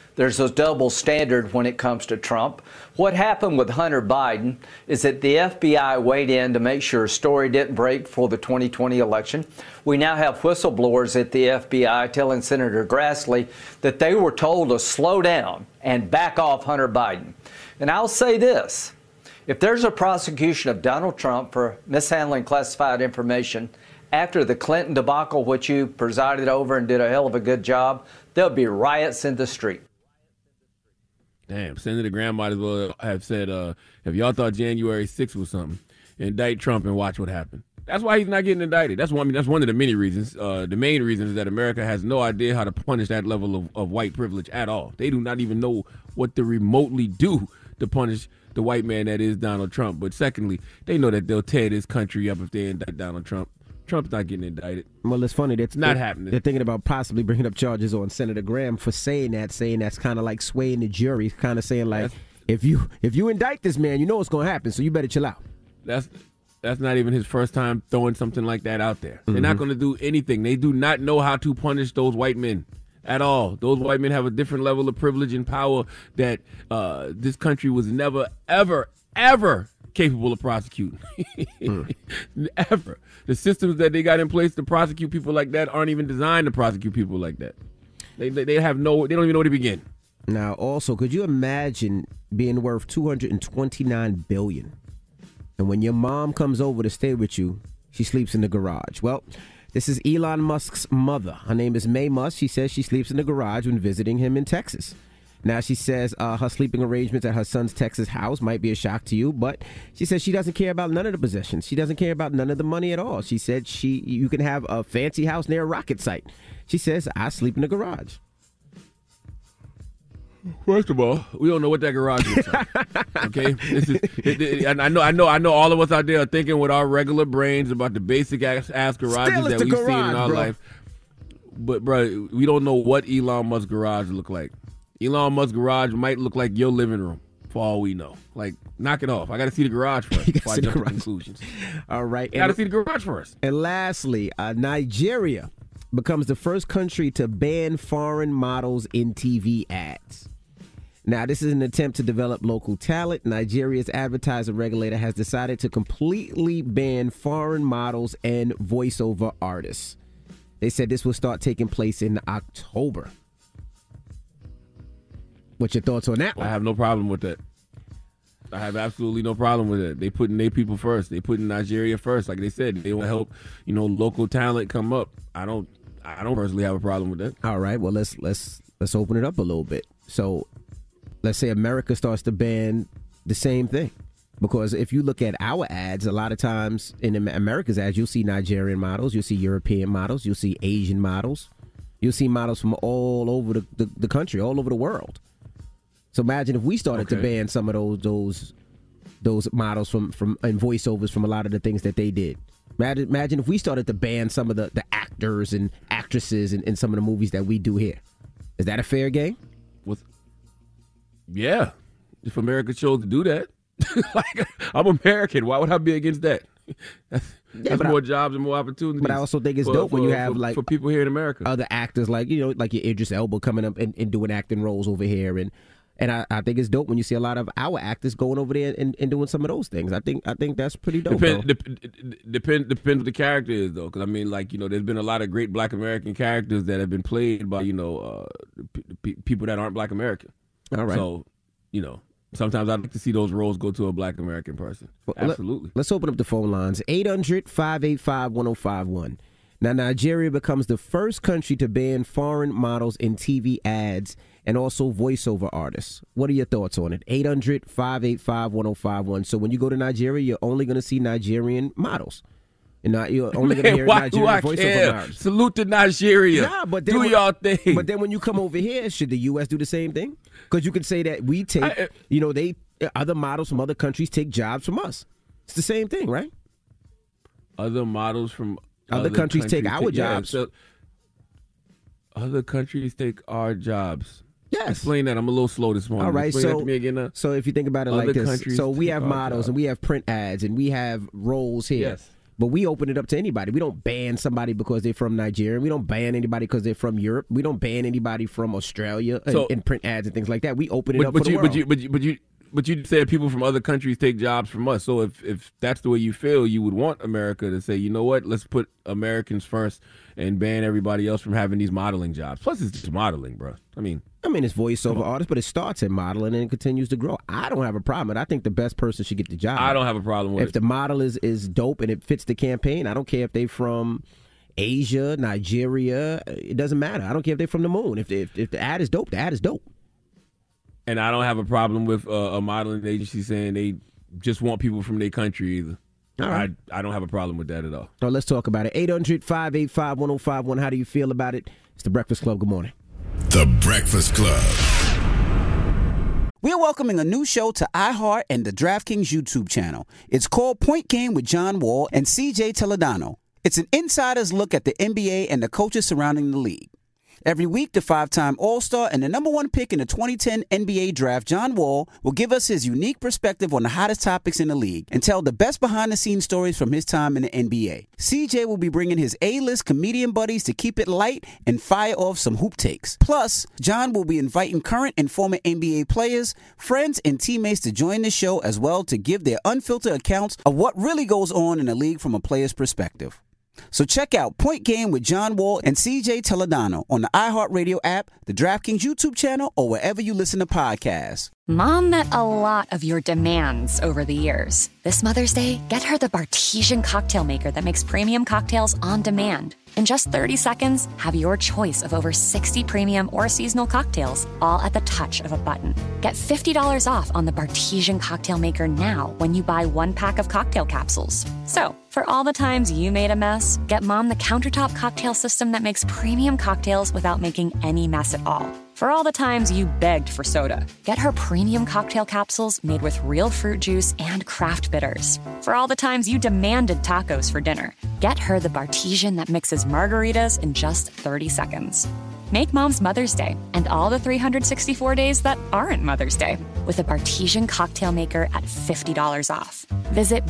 there's a double standard when it comes to Trump. What happened with Hunter Biden is that the F B I weighed in to make sure a story didn't break for the twenty twenty election. We now have whistleblowers at the F B I telling Senator Grassley that they were told to slow down and back off Hunter Biden. And I'll say this, if there's a prosecution of Donald Trump for mishandling classified information after the Clinton debacle, which you presided over and did a hell of a good job, there'll be riots in the street. Damn, Senator Graham might as well have said, uh, if y'all thought January sixth was something, indict Trump and watch what happened. That's why he's not getting indicted. That's one, I mean, that's one of the many reasons. Uh, the main reason is that America has no idea how to punish that level of, of white privilege at all. They do not even know what to remotely do to punish the white man that is Donald Trump. But secondly, they know that they'll tear this country up if they indict Donald Trump. Trump's not getting indicted. Well, it's funny. That's not they're, happening. They're thinking about possibly bringing up charges on Senator Graham for saying that, saying that's kind of like swaying the jury, kind of saying like, that's, if you if you indict this man, you know what's going to happen, so you better chill out. That's that's not even his first time throwing something like that out there. Mm-hmm. They're not going to do anything. They do not know how to punish those white men at all. Those white men have a different level of privilege and power that uh, this country was never, ever, ever capable of prosecuting. mm. Ever. The systems that they got in place to prosecute people like that aren't even designed to prosecute people like that. They they, they have no, they don't even know where to begin. Now, also, could you imagine being worth two hundred twenty-nine billion dollars? And when your mom comes over to stay with you, she sleeps in the garage. Well, this is Elon Musk's mother. Her name is May Musk. She says she sleeps in the garage when visiting him in Texas. Now, she says uh, her sleeping arrangements at her son's Texas house might be a shock to you, but she says she doesn't care about none of the possessions. She doesn't care about none of the money at all. She said she you can have a fancy house near a rocket site. She says, I sleep in the garage. First of all, we don't know what that garage is like. Okay, this is. It, it, and I know, I know, I know. All of us out there are thinking with our regular brains about the basic ass, ass garages Still, that we've garage, seen in our bro. life. But, bro, we don't know what Elon Musk's garage look like. Elon Musk's garage might look like your living room, for all we know. Like, knock it off. I got to see the garage first before I jump to conclusions. All right, got to see the garage first. And lastly, uh, Nigeria becomes the first country to ban foreign models in T V ads. Now, this is an attempt to develop local talent. Nigeria's advertising regulator has decided to completely ban foreign models and voiceover artists. They said this will start taking place in October. What's your thoughts on that one? I have no problem with that. I have absolutely no problem with it. They putting their people first. They putting Nigeria first. Like they said, they want to help, you know, local talent come up. I don't I don't personally have a problem with that. All right, well let's let's let's open it up a little bit. So let's say America starts to ban the same thing. Because if you look at our ads, a lot of times in America's ads, you'll see Nigerian models, you'll see European models, you'll see Asian models. You'll see models from all over the, the, the country, all over the world. So imagine if we started okay. to ban some of those those those models from, from and voiceovers from a lot of the things that they did. Imagine, imagine if we started to ban some of the, the actors and actresses in, in some of the movies that we do here. Is that a fair game? With, yeah. If America chose to do that. Like, I'm American. Why would I be against that? That's, yeah, that's more I, jobs and more opportunities. But I also think it's for, dope for, when you have for, like for people here in America, other actors like you know like your Idris Elba coming up and, and doing acting roles over here, and and I, I think it's dope when you see a lot of our actors going over there and, and doing some of those things. I think I think that's pretty dope. Depend, dep, depend, depends what the character is though, because I mean like you know there's been a lot of great Black American characters that have been played by you know uh, p- p- people that aren't Black American. All right, so you know. Sometimes I'd like to see those roles go to a Black American person. Well, Absolutely. Let, let's open up the phone lines. eight hundred, five eight five, one oh five one. Now, Nigeria becomes the first country to ban foreign models in T V ads and also voiceover artists. What are your thoughts on it? eight hundred, five eight five, one oh five one. So when you go to Nigeria, you're only going to see Nigerian models. And not, you're only going to hear why Nigerian do I voiceover care? artists. Salute to Nigeria. Nah, but then do when, y'all thing. But then when you come over here, should the U S do the same thing? Because you could say that we take, I, you know, they other models from other countries take jobs from us. It's the same thing, right? Other models from other, other countries, countries take our take, jobs. Yeah, so other countries take our jobs. Yes. Explain that. I'm a little slow this morning. All right, Explain so, that to me again, uh, so if you think about it like this, so we have models jobs. and we have print ads and we have roles here. Yes. But we open it up to anybody. We don't ban somebody because they're from Nigeria. We don't ban anybody because they're from Europe. We don't ban anybody from Australia So- and, and print ads and things like that. We open it But, up but for you, the world. but you, but you, but you, but you said people from other countries take jobs from us. So if if that's the way you feel, you would want America to say, you know what, let's put Americans first and ban everybody else from having these modeling jobs. Plus, it's just modeling, bro. I mean, I mean, it's voiceover artists, but it starts in modeling and it continues to grow. I don't have a problem with it. I think the best person should get the job. I don't have a problem with if it. the model is, is dope and it fits the campaign, I don't care if they from Asia, Nigeria. It doesn't matter. I don't care if they're from the moon. If, if, if the ad is dope, the ad is dope. And I don't have a problem with uh, a modeling agency saying they just want people from their country either. All right. I, I don't have a problem with that at all. So let's talk about it. eight hundred, five eight five, one oh five one. How do you feel about it? It's The Breakfast Club. Good morning. The Breakfast Club. We are welcoming a new show to iHeart and the DraftKings YouTube channel. It's called Point Game with John Wall and C J Toledano. It's an insider's look at the N B A and the coaches surrounding the league. Every week, the five-time All-Star and the number one pick in the twenty ten N B A draft, John Wall, will give us his unique perspective on the hottest topics in the league and tell the best behind-the-scenes stories from his time in the N B A. C J will be bringing his A-list comedian buddies to keep it light and fire off some hoop takes. Plus, John will be inviting current and former N B A players, friends, and teammates to join the show as well to give their unfiltered accounts of what really goes on in the league from a player's perspective. So check out Point Game with John Wall and C J Toledano on the iHeartRadio app, the DraftKings YouTube channel, or wherever you listen to podcasts. Mom met a lot of your demands over the years. This Mother's Day, get her the Bartesian cocktail maker that makes premium cocktails on demand. In just thirty seconds, have your choice of over sixty premium or seasonal cocktails, all at the touch of a button. Get fifty dollars off on the Bartesian cocktail maker now when you buy one pack of cocktail capsules. So, for all the times you made a mess, get Mom the countertop cocktail system that makes premium cocktails without making any mess at all. For all the times you begged for soda, get her premium cocktail capsules made with real fruit juice and craft bitters. For all the times you demanded tacos for dinner, get her the Bartesian that mixes margaritas in just thirty seconds. Make Mom's Mother's Day and all the three hundred sixty-four days that aren't Mother's Day with a Bartesian cocktail maker at fifty dollars off. Visit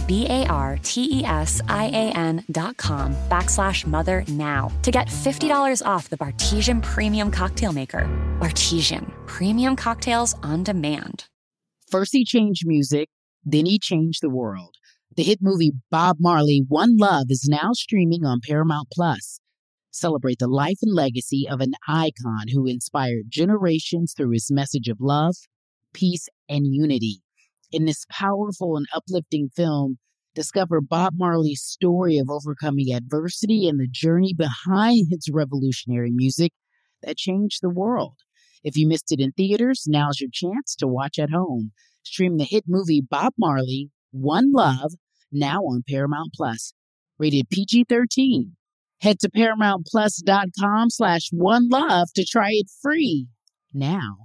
B-A-R-T-E-S-I-A-N dot com backslash mother now to get fifty dollars off the Bartesian Premium Cocktail Maker. Bartesian, premium cocktails on demand. First he changed music, then he changed the world. The hit movie Bob Marley, One Love is now streaming on Paramount Plus. Celebrate the life and legacy of an icon who inspired generations through his message of love, peace, and unity. In this powerful and uplifting film, discover Bob Marley's story of overcoming adversity and the journey behind his revolutionary music that changed the world. If you missed it in theaters, now's your chance to watch at home. Stream the hit movie Bob Marley, One Love, now on Paramount Plus. Rated P G thirteen. Head to ParamountPlus.com slash One Love to try it free now.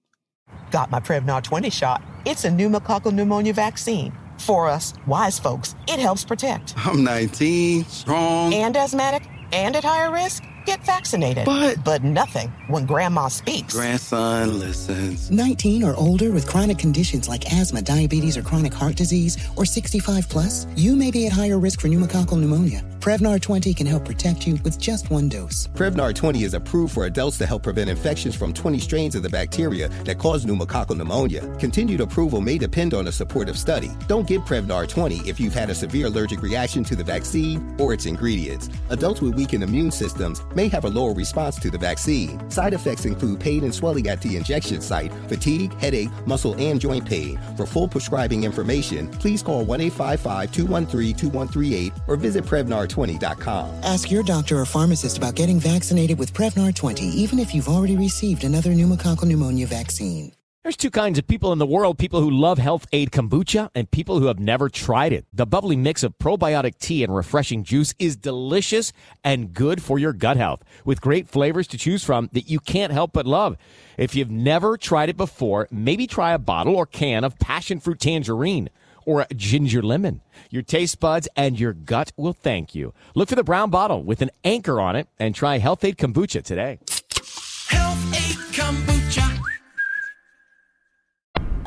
Got my Prevnar twenty shot. It's a pneumococcal pneumonia vaccine. For us, wise folks, it helps protect. I'm nineteen, strong. And asthmatic, and at higher risk. Get vaccinated. But... But nothing when Grandma speaks. Grandson listens. nineteen or older with chronic conditions like asthma, diabetes, or chronic heart disease, or sixty-five plus, you may be at higher risk for pneumococcal pneumonia. Prevnar twenty can help protect you with just one dose. Prevnar twenty is approved for adults to help prevent infections from twenty strains of the bacteria that cause pneumococcal pneumonia. Continued approval may depend on a supportive study. Don't get Prevnar twenty if you've had a severe allergic reaction to the vaccine or its ingredients. Adults with weakened immune systems may have a lower response to the vaccine. Side effects include pain and swelling at the injection site, fatigue, headache, muscle, and joint pain. For full prescribing information, please call one eight five five, two one three, two one three eight or visit Prevnar twenty dot com. Ask your doctor or pharmacist about getting vaccinated with Prevnar twenty, even if you've already received another pneumococcal pneumonia vaccine. There's two kinds of people in the world, people who love Health Aid Kombucha and people who have never tried it. The bubbly mix of probiotic tea and refreshing juice is delicious and good for your gut health, with great flavors to choose from that you can't help but love. If you've never tried it before, maybe try a bottle or can of passion fruit tangerine or a ginger lemon. Your taste buds and your gut will thank you. Look for the brown bottle with an anchor on it and try Health Aid Kombucha today. Health Aid Kombucha.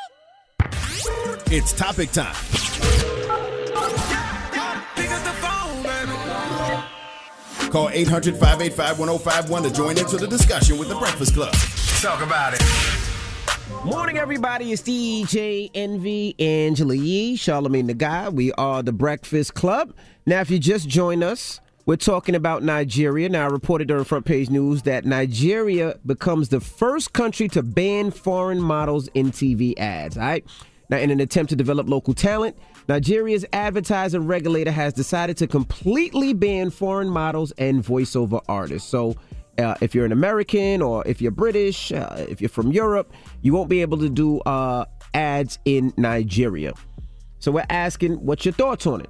It's topic time. Pick up the phone. Call eight hundred, five eight five, one oh five one to join into the discussion with The Breakfast Club. Talk about it. Morning, everybody. It's D J Envy, Angela Yee, Charlamagne the Guy. We are The Breakfast Club. Now, if you just joined us, we're talking about Nigeria. Now, I reported during Front Page News that Nigeria becomes the first country to ban foreign models in T V ads. All right. Now, in an attempt to develop local talent, Nigeria's advertising regulator has decided to completely ban foreign models and voiceover artists. So, uh, if you're an American or if you're British, uh, if you're from Europe, you won't be able to do uh, ads in Nigeria. So, we're asking, what's your thoughts on it?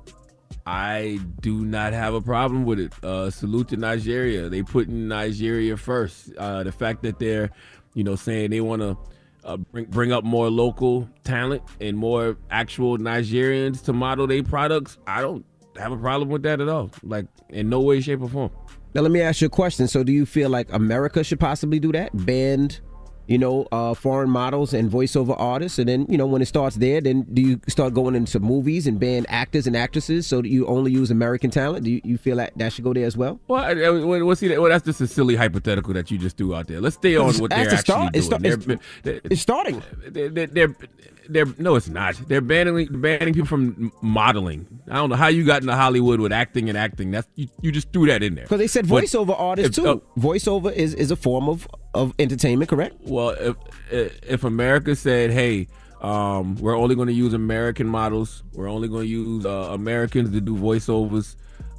I do not have a problem with it. Uh, salute to Nigeria. They put in Nigeria first. Uh, the fact that they're, you know, saying they want to uh, bring bring up more local talent and more actual Nigerians to model their products, I don't have a problem with that at all. Like, in no way, shape, or form. Now, let me ask you a question. So, do you feel like America should possibly do that? Ban, you know, uh, foreign models and voiceover artists, and then, you know, when it starts there, then do you start going into movies and ban actors and actresses so that you only use American talent? Do you, you feel like that should go there as well? Well, I, I, well, see, that, well, that's just a silly hypothetical that you just threw out there. Let's stay on what they're That's actually the start. doing. It's, They're- start, they're- it's, it's starting. They're, they're, they're, they're no, it's not. They're banning banning people from modeling. I don't know how you got into Hollywood with acting and acting. That's you, you just threw that in there. Because they said But voiceover artists, if- too. uh, voiceover is, is a form of, of entertainment, correct? Well, if if America said, "Hey, um, we're only going to use American models. We're only going to use uh, Americans to do voiceovers,"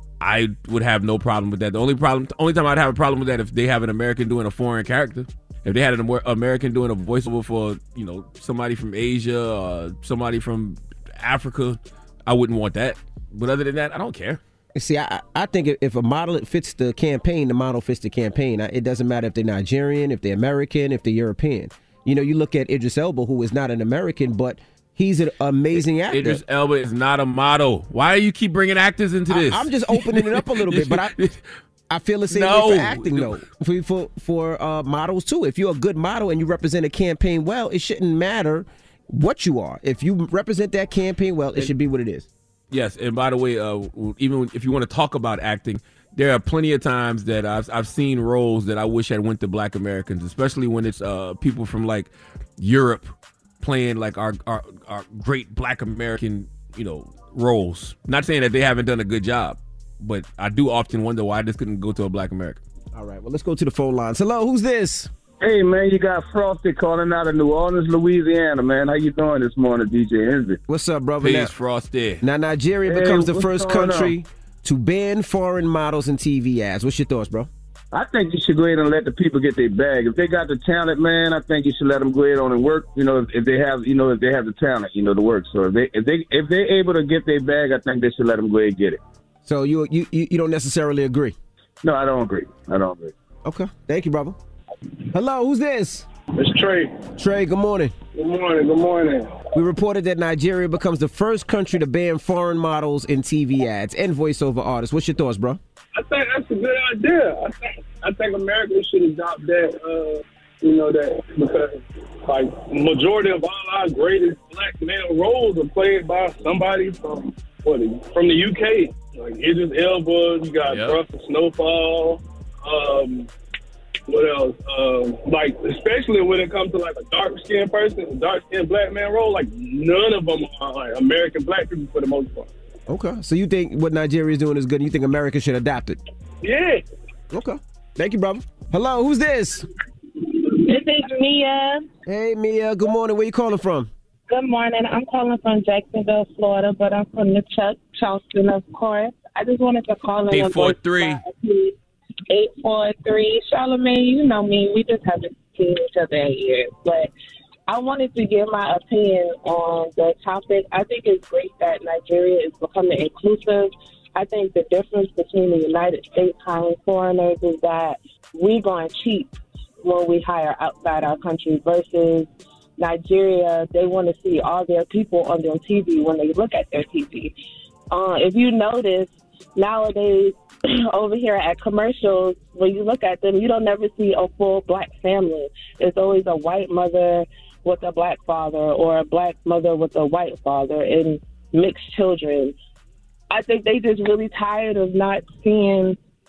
I would have no problem with that. The only problem, the only time I'd have a problem with that if they have an American doing a foreign character. If they had an Amer- American doing a voiceover for, you know, somebody from Asia or somebody from Africa, I wouldn't want that. But other than that, I don't care. See, I, I think if a model fits the campaign, the model fits the campaign. It doesn't matter if they're Nigerian, if they're American, if they're European. You know, you look at Idris Elba, who is not an American, but he's an amazing actor. Idris Elba is not a model. Why do you keep bringing actors into this? I, I'm just opening it up a little bit, but I I feel the same No. way for acting, though. For for, for uh, models, too. If you're a good model and you represent a campaign well, it shouldn't matter what you are. If you represent that campaign well, it should be what it is. Yes, and by the way, uh, even if you want to talk about acting, there are plenty of times that I've I've seen roles that I wish had went to Black Americans, especially when it's uh, people from like Europe playing like our, our our great Black American, you know, roles. Not saying that they haven't done a good job, but I do often wonder why this couldn't go to a Black American. All right, well, let's go to the phone lines. Hello, who's this? Hey, man, you got Frosty calling out of New Orleans, Louisiana, man. How you doing this morning, D J Envy? What's up, brother? Peace, Now- Frosty. Now, Nigeria Hey, becomes the what's first going country on? to ban foreign models in T V ads. What's your thoughts, bro? I think you should go ahead and let the people get their bag. If they got the talent, man, I think you should let them go ahead on and work. You know, if, if they have, you know, if they have the talent, you know, to work. So if they if they if they're able to get their bag, I think they should let them go ahead and get it. So you you you you don't necessarily agree? No, I don't agree. I don't agree. Okay, thank you, brother. Hello, who's this? It's Trey. Trey, good morning. Good morning. Good morning. We reported that Nigeria becomes the first country to ban foreign models in T V ads and voiceover artists. What's your thoughts, bro? I think that's a good idea. I think I think America should adopt that. Uh, you know that because like majority of all our greatest black male roles are played by somebody from what from the U K. Like Idris Elba, you got Yep. Bruff Snowfall. Um, what else? Um, like especially when it comes to like a dark skinned person, a dark skinned black man role. Like none of them are like American black people for the most part. Okay, so you think what Nigeria is doing is good, and you think America should adopt it? Yeah. Okay, thank you, brother. Hello, who's this? This is Mia. Hey, Mia. Good morning. Where you calling from? Good morning. I'm calling from Jacksonville, Florida, but I'm from the Chuck, Charleston, of course. I just wanted to call in. eight four three eight four three Charlamagne, you know me. We just haven't seen each other in years. But I wanted to give my opinion on the topic. I think it's great that Nigeria is becoming inclusive. I think the difference between the United States hiring foreigners is that we're going cheap when we hire outside our country versus Nigeria. They want to see all their people on their T V when they look at their T V. Uh, if you notice, nowadays, over here at commercials, when you look at them, you don't never see a full black family. It's always a white mother with a black father or a black mother with a white father and mixed children. I think they just really tired of not seeing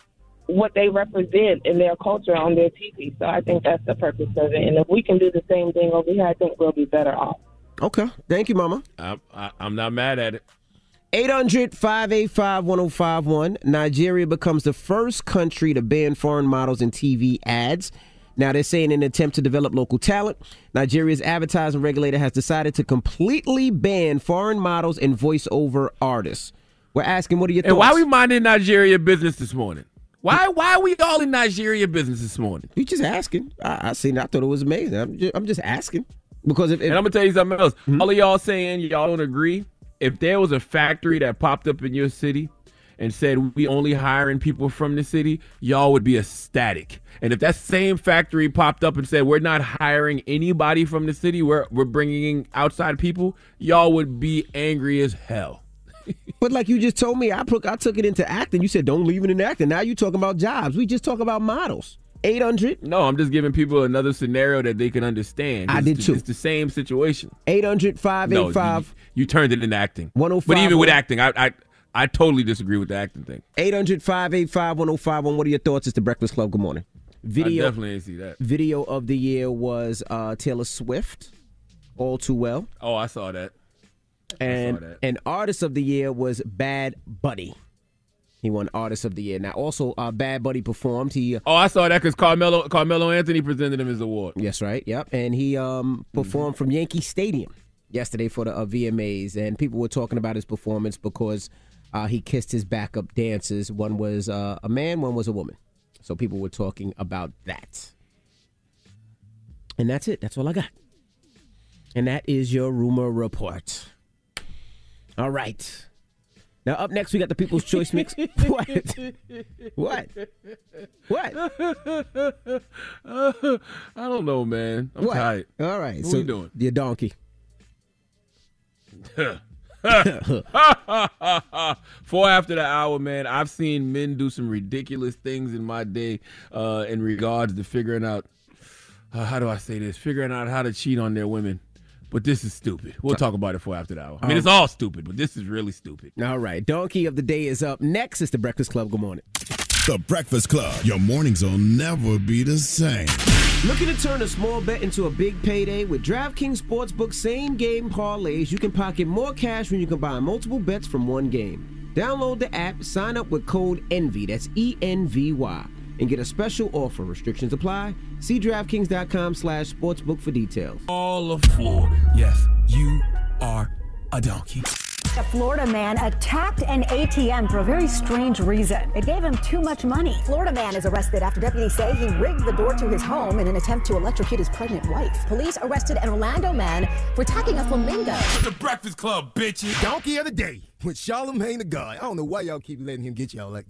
what they represent in their culture on their T V. So I think that's the purpose of it. And if we can do the same thing over here, I think we'll be better off. Okay. Thank you, Mama. I, I, I'm not mad at it. eight hundred, five eight five, one oh five one. Nigeria becomes the first country to ban foreign models in T V ads. Now, they're saying in an attempt to develop local talent, Nigeria's advertising regulator has decided to completely ban foreign models and voiceover artists. We're asking, what are your thoughts? And why we minding Nigeria business this morning? Why why are we all in Nigeria business this morning? We just asking. I, I seen. I thought it was amazing. I'm just, I'm just asking. Because if, if and I'm going to tell you something else. Mm-hmm. All of y'all saying y'all don't agree. If there was a factory that popped up in your city and said we only hiring people from the city, y'all would be ecstatic. And if that same factory popped up and said we're not hiring anybody from the city, we're we're bringing in outside people, y'all would be angry as hell. But like you just told me, I put I took it into acting. You said don't leave it in acting. Now you talking about jobs. We just talk about models. eight hundred. No, I'm just giving people another scenario that they can understand. I it's did the, too. It's the same situation. eight hundred, five eight five. No, you, you turned it into acting. one oh five. But even with acting, I, I I totally disagree with the acting thing. eight hundred, five eight five, one oh five one. What are your thoughts? It's the Breakfast Club. Good morning. Video, I definitely didn't see that. Video of the year was uh, Taylor Swift, All Too Well. Oh, I saw that. And I saw that. and Artist of the Year was Bad Bunny. He won Artist of the Year. Now, also, uh, Bad Bunny performed. He uh, Oh, I saw that because Carmelo, Carmelo Anthony presented him his award. Yes, right. Yep. And he um, performed mm-hmm. from Yankee Stadium yesterday for the uh, V M As. And people were talking about his performance because uh, he kissed his backup dancers. One was uh, a man, one was a woman. So people were talking about that. And that's it. That's all I got. And that is your rumor report. All right. Now, up next, we got the People's Choice Mix. What? What? What? Uh, I don't know, man. I'm what? tired. All right. What so are you doing? Your donkey. Four after the hour, man. I've seen men do some ridiculous things in my day uh, in regards to figuring out, uh, how do I say this? Figuring out how to cheat on their women. But this is stupid. We'll talk about it for after the hour. I mean, it's all stupid, but this is really stupid. All right. Donkey of the day is up. Next is the Breakfast Club. Good morning. The Breakfast Club. Your mornings will never be the same. Looking to turn a small bet into a big payday? With DraftKings Sportsbook same-game parlays, you can pocket more cash when you combine multiple bets from one game. Download the app, sign up with code ENVY, that's E N V Y, and get a special offer. Restrictions apply. See DraftKings.com slash sportsbook for details. All of Florida. Yes, you are a donkey. A Florida man attacked an A T M for a very strange reason. It gave him too much money. Florida man is arrested after deputies say he rigged the door to his home in an attempt to electrocute his pregnant wife. Police arrested an Orlando man for attacking a flamingo. It's the Breakfast Club, bitches. Donkey of the day with Charlamagne the God. I don't know why y'all keep letting him get y'all like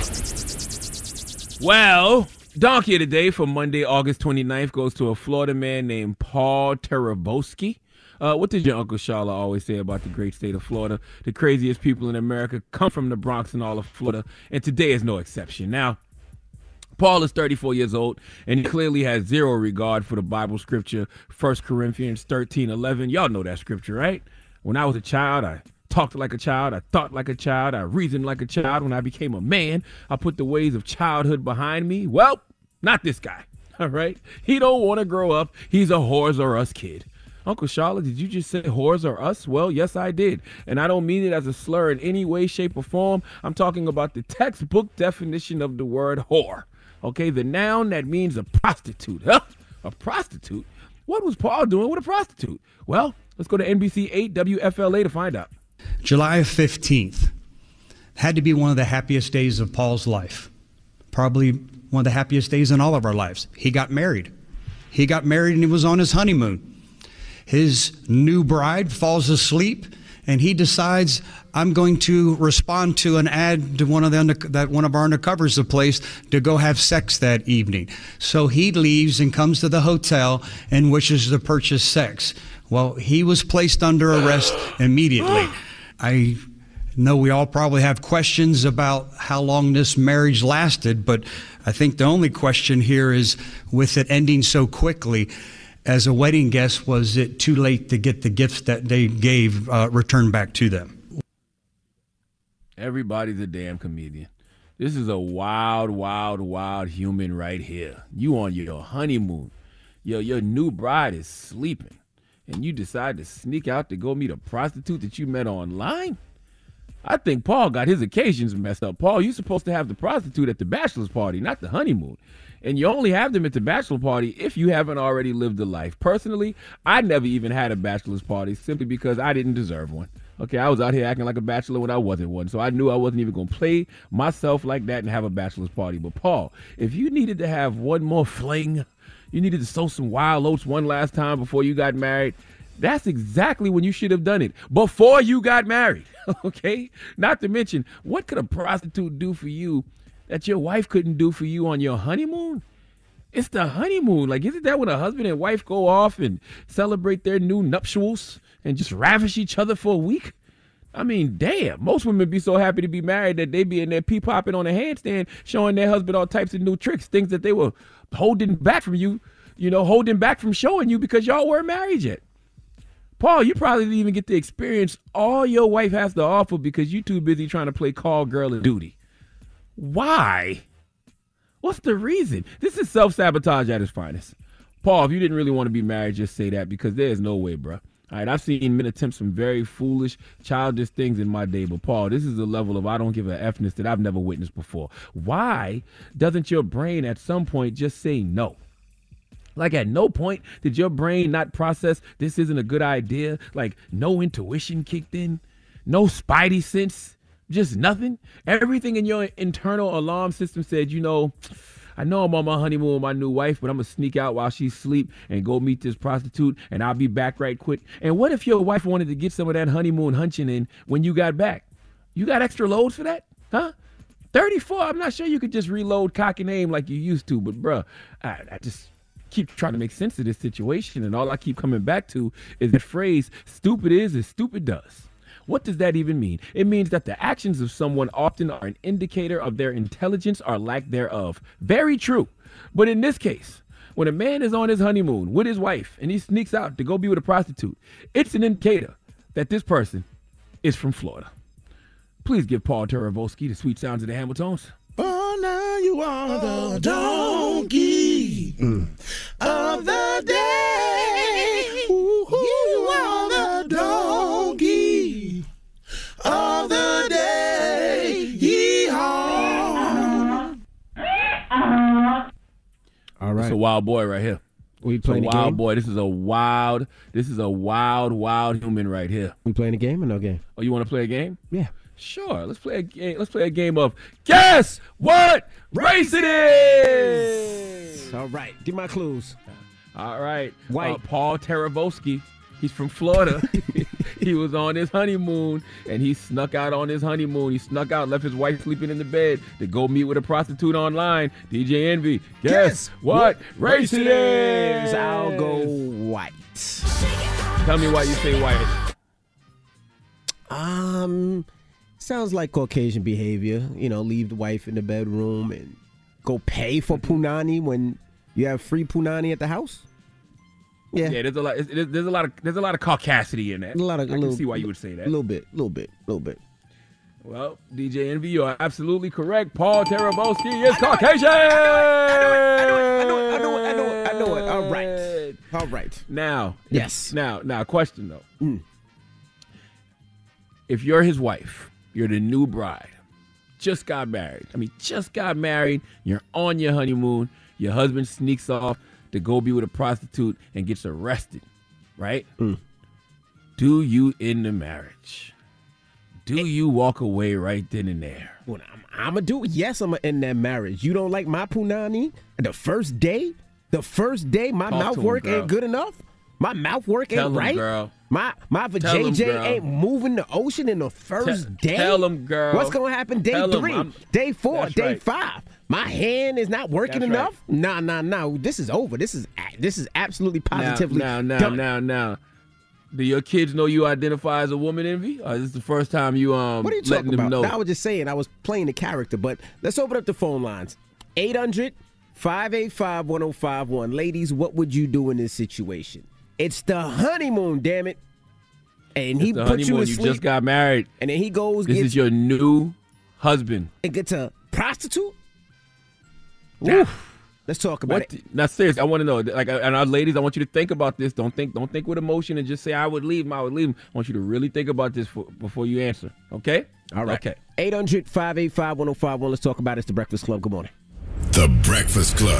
this. Well, Donkey of the Day for Monday, August twenty-ninth goes to a Florida man named Paul Terabowski. Uh, what did your Uncle Shala always say about the great state of Florida? The craziest people in America come from the Bronx and all of Florida, and today is no exception. Now, Paul is thirty-four years old, and he clearly has zero regard for the Bible scripture, First Corinthians thirteen eleven. Y'all know that scripture, right? When I was a child, I talked like a child, I thought like a child, I reasoned like a child. When I became a man, I put the ways of childhood behind me. Well, not this guy, all right? He don't want to grow up. He's a whores or us kid. Uncle Charlotte, did you just say whores or us? Well, yes, I did. And I don't mean it as a slur in any way, shape, or form. I'm talking about the textbook definition of the word whore. Okay, the noun that means a prostitute. Huh? A prostitute? What was Paul doing with a prostitute? Well, let's go to N B C eight W F L A to find out. July fifteenth had to be one of the happiest days of Paul's life. Probably one of the happiest days in all of our lives. He got married. He got married and he was on his honeymoon. His new bride falls asleep, and he decides, I'm going to respond to an ad to one of the under, that one of our undercovers have placed to go have sex that evening. So he leaves and comes to the hotel and wishes to purchase sex. Well, he was placed under arrest immediately. I know we all probably have questions about how long this marriage lasted, but I think the only question here is, with it ending so quickly, as a wedding guest, was it too late to get the gifts that they gave uh, returned back to them? Everybody's a damn comedian. This is a wild, wild, wild human right here. You on your honeymoon. Yo, your new bride is sleeping, and you decide to sneak out to go meet a prostitute that you met online? I think Paul got his occasions messed up. Paul, you're supposed to have the prostitute at the bachelor's party, not the honeymoon. And you only have them at the bachelor party if you haven't already lived a life. Personally, I never even had a bachelor's party simply because I didn't deserve one. Okay, I was out here acting like a bachelor when I wasn't one. So I knew I wasn't even going to play myself like that and have a bachelor's party. But Paul, if you needed to have one more fling, you needed to sow some wild oats one last time before you got married, that's exactly when you should have done it, before you got married, okay? Not to mention, what could a prostitute do for you that your wife couldn't do for you on your honeymoon? It's the honeymoon. Like, isn't that when a husband and wife go off and celebrate their new nuptials and just ravish each other for a week? I mean, damn, most women be so happy to be married that they be in there pee-popping on a handstand, showing their husband all types of new tricks, things that they were holding back from you, you know, holding back from showing you because y'all weren't married yet. Paul, you probably didn't even get to experience all your wife has to offer because you too busy trying to play call girl and duty. Why? What's the reason? This is self-sabotage at its finest. Paul, if you didn't really want to be married, just say that, because there's no way, bro. All right, I've seen men attempt some very foolish, childish things in my day, but Paul, this is a level of I don't give a F-ness that I've never witnessed before. Why doesn't your brain at some point just say no? Like, at no point did your brain not process this isn't a good idea? Like, no intuition kicked in? No spidey sense? Just nothing? Everything in your internal alarm system said, you know, I know I'm on my honeymoon with my new wife, but I'm going to sneak out while she's asleep and go meet this prostitute, and I'll be back right quick. And what if your wife wanted to get some of that honeymoon hunching in when you got back? You got extra loads for that? Huh? thirty-four, I'm not sure you could just reload cock and aim like you used to, but bruh, I, I just keep trying to make sense of this situation, and all I keep coming back to is the phrase, stupid is as stupid does. What does that even mean? It means that the actions of someone often are an indicator of their intelligence or lack thereof. Very true. But in this case, when a man is on his honeymoon with his wife and he sneaks out to go be with a prostitute, it's an indicator that this person is from Florida. Please give Paul Taravolsky the sweet sounds of the Hamiltons. Oh, now you are the donkey mm. of the day. Ooh, you are the donkey of the day. Yee-haw. All right. It's a wild boy right here. We playing a the wild game? boy. This is a wild, this is a wild, wild human right here. We playing a game or no game? Oh, you want to play a game? Yeah. Sure. Let's play a game. Let's play a game of Guess What Race It Is. All right. Give my clues. All right. White. Uh, Paul Taravolsky. He's from Florida. He was on his honeymoon, and he snuck out on his honeymoon. He snuck out, left his wife sleeping in the bed to go meet with a prostitute online. D J Envy, guess, guess what, what race it is? I'll go white. Tell me why you say white. Um, sounds like Caucasian behavior. You know, leave the wife in the bedroom and go pay for punani when you have free punani at the house. Yeah, yeah. There's a lot. There's a lot of there's a lot of caucasity in that. A lot of. I a can little, see why you would say that. A little bit, a little bit, a little bit. Well, D J Envy, you are absolutely correct. Paul Taravolsky is Caucasian. I know it. I know it. I know it. I know it. I know it. I know it. All right. All right. Now, yes. Now, now, question though. Mm. If you're his wife, you're the new bride, just got married. I mean, just got married. You're on your honeymoon. Your husband sneaks off to go be with a prostitute and gets arrested, right? Mm. Do you end the marriage? Do you walk away right then and there? Well, I'm, I'm going to do yes, I'm going to end that marriage. You don't like my punani? The first day? The first day my Talk mouth him, work girl. ain't good enough? My mouth work Tell ain't him, right? girl. My my Tell him, vajayjay girl. ain't moving the ocean in the first Te- day? tell him, girl. What's going to happen day Tell him, three, I'm- day four, That's day right. five? My hand is not working That's enough? Nah, nah, nah. This is over. This is this is absolutely positively now, now, done. now, now, now. Do your kids know you identify as a woman, Envy? Or is this the first time you um What are you letting talking them about? know? I was just saying I was playing the character, but let's open up the phone lines. eight hundred, five eight five, one oh five one. Ladies, what would you do in this situation? It's the honeymoon, damn it. And he It's the puts you honeymoon. to You sleep. just got married. And then he goes This gets, is your new husband. and gets a prostitute? Nah. Oof. Let's talk about What it. the- now, seriously, I want to know. Like, and our ladies, I want you to think about this. Don't think, don't think with emotion and just say I would leave him. I would leave him. I want you to really think about this for, before you answer. Okay? All right. Okay. eight hundred, five eight five, one oh five one. Let's talk about it. It's The Breakfast Club. Good morning. The Breakfast Club.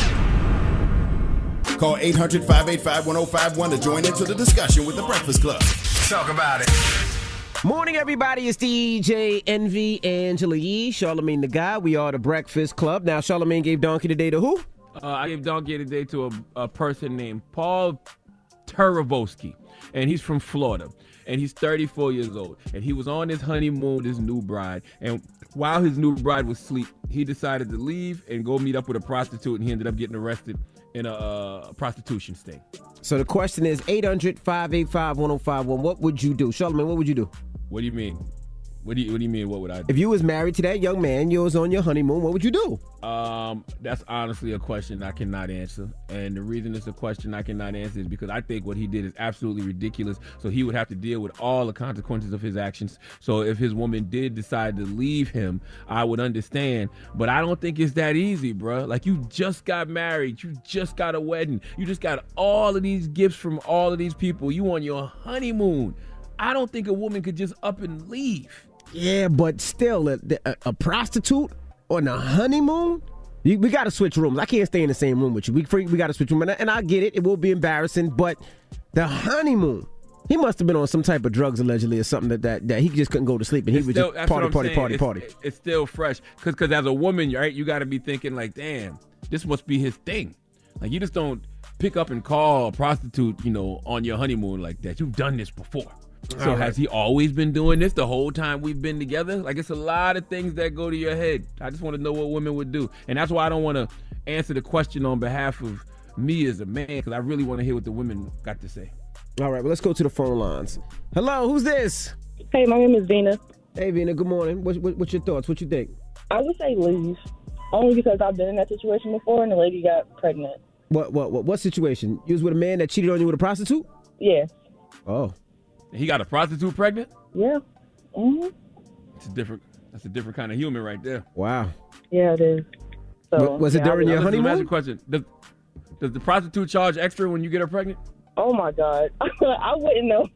Call eight hundred, five eight five, one oh five one to join into the discussion with The Breakfast Club. Talk about it. Morning, everybody. It's D J Envy, Angela Yee, Charlamagne the Guy. We are The Breakfast Club. Now, Charlamagne gave Donkey today to who? Uh, I gave Donkey today to a, a person named Paul Teravoski, and he's from Florida, and he's thirty-four years old, and he was on his honeymoon with his new bride, and while his new bride was asleep, he decided to leave and go meet up with a prostitute, and he ended up getting arrested in a uh, prostitution sting. So the question is eight hundred, five eight five, one oh five one. What would you do? Charlamagne, what would you do? What do you mean? What do you What do you mean? What would I do? If you was married to that young man, you was on your honeymoon, what would you do? Um, that's honestly a question I cannot answer. And the reason it's a question I cannot answer is because I think what he did is absolutely ridiculous. So he would have to deal with all the consequences of his actions. So if his woman did decide to leave him, I would understand. But I don't think it's that easy, bro. Like, you just got married. You just got a wedding. You just got all of these gifts from all of these people. You on your honeymoon. I don't think a woman could just up and leave. Yeah, but still, a, a, a prostitute on a honeymoon? You, we got to switch rooms. I can't stay in the same room with you. We we got to switch rooms. And, I- and I get it. It will be embarrassing. But the honeymoon, he must have been on some type of drugs allegedly or something that, that, that he just couldn't go to sleep. And he It's was still- just that's what party, I'm party, saying. party, It's- party. It's still fresh. Because because as a woman, right, you got to be thinking like, damn, this must be his thing. Like, you just don't pick up and call a prostitute, you know, on your honeymoon like that. You've done this before. So All right. has he always been doing this the whole time we've been together? Like, it's a lot of things that go to your head. I just want to know what women would do. And that's why I don't want to answer the question on behalf of me as a man, because I really want to hear what the women got to say. All right, well, let's go to the phone lines. Hello, who's this? Hey, my name is Vina. Hey, Vina, good morning. What, what, what's your thoughts? What you think? I would say leave, only because I've been in that situation before and the lady got pregnant. What what what, what situation? You was with a man that cheated on you with a prostitute? Yes. Oh. He got a prostitute pregnant? Yeah. Mm-hmm. It's a different, that's a different kind of human right there. Wow. Yeah, it is. So, Wa- was it yeah, during I- your Now, listen, let me ask honeymoon? you a question. Does, does the prostitute charge extra when you get her pregnant? Oh, my God. I wouldn't know.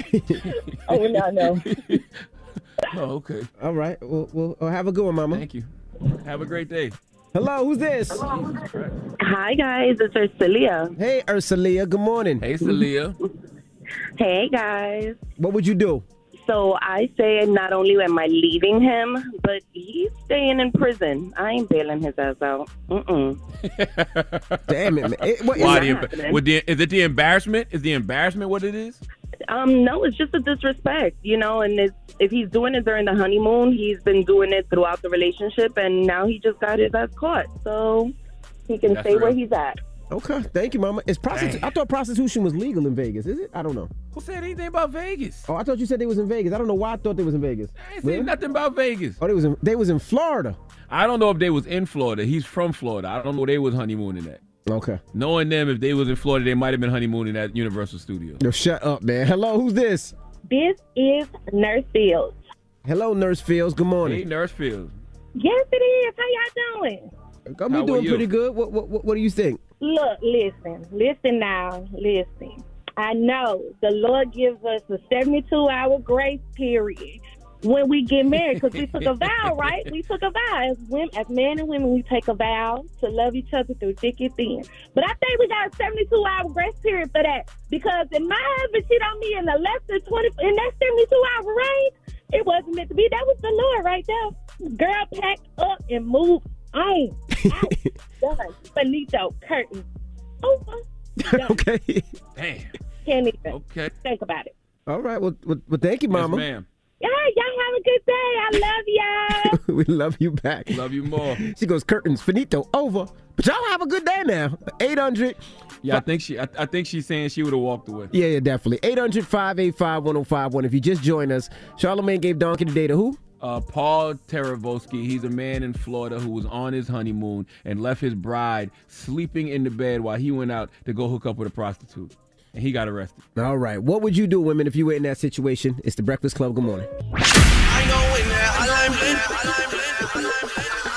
I would not know. Oh, okay. All right. Well, well, well, have a good one, Mama. Thank you. Have a great day. Hello, who's this? Hi, guys. It's Ursulia. Hey, Ursulia. Good morning. Hey, Celia. Hey, guys. What would you do? So I say not only am I leaving him, but he's staying in prison. I ain't bailing his ass out. Mm-mm. Damn it, man. It- what- Why not the, happening. with the, is it the embarrassment? Is the embarrassment what it is? Um, no, it's just a disrespect, you know, and it's, if he's doing it during the honeymoon, he's been doing it throughout the relationship, and now he just got his ass caught. So he can That's stay where real. he's at. Okay, thank you, Mama. Is prostitu- I thought prostitution was legal in Vegas. Is it? I don't know. Who said anything about Vegas? Oh, I thought you said they was in Vegas. I don't know why I thought they was in Vegas. I ain't saying nothing about Vegas. Oh, they was in they was in Florida. I don't know if they was in Florida. He's from Florida. I don't know where they was honeymooning at. Okay. Knowing them, if they was in Florida, they might have been honeymooning at Universal Studios. Yo, shut up, man. Hello, who's this? This is Nurse Fields. Hello, Nurse Fields. Good morning. Hey, Nurse Fields. Yes, it is. How y'all doing? I'm How are doing you? pretty good. What, what what what do you think? Look, listen, listen now, listen. I know the Lord gives us a seventy-two hour grace period when we get married, because we took a vow, right? We took a vow. As women, as men and women, we take a vow to love each other through thick and thin. But I think we got a seventy-two hour grace period for that, because if my husband cheated on me in the less than twenty, in that seventy-two hour range, it wasn't meant to be. That was the Lord right there. Girl, pack up and move on. Out. Done. Finito. Curtain. Over. Done. Okay. Damn. Can't even Okay. think about it. All right. Well, well, well thank you, Mama. Yes, ma'am. Yeah, y'all have a good day. I love y'all. We love you back. Love you more. She goes, curtains, finito, over. But y'all have a good day now. eight hundred. Yeah, I think she. I, I think she's saying she would have walked away. Yeah, yeah, definitely. eight hundred, five eight five, one oh five one. If you just joined us, Charlamagne gave Donkey today to who? Uh, Paul Teravoski. He's a man in Florida who was on his honeymoon and left his bride sleeping in the bed while he went out to go hook up with a prostitute. And he got arrested. All right. What would you do, women, if you were in that situation? It's the Breakfast Club. Good morning. I know when that alarm blink.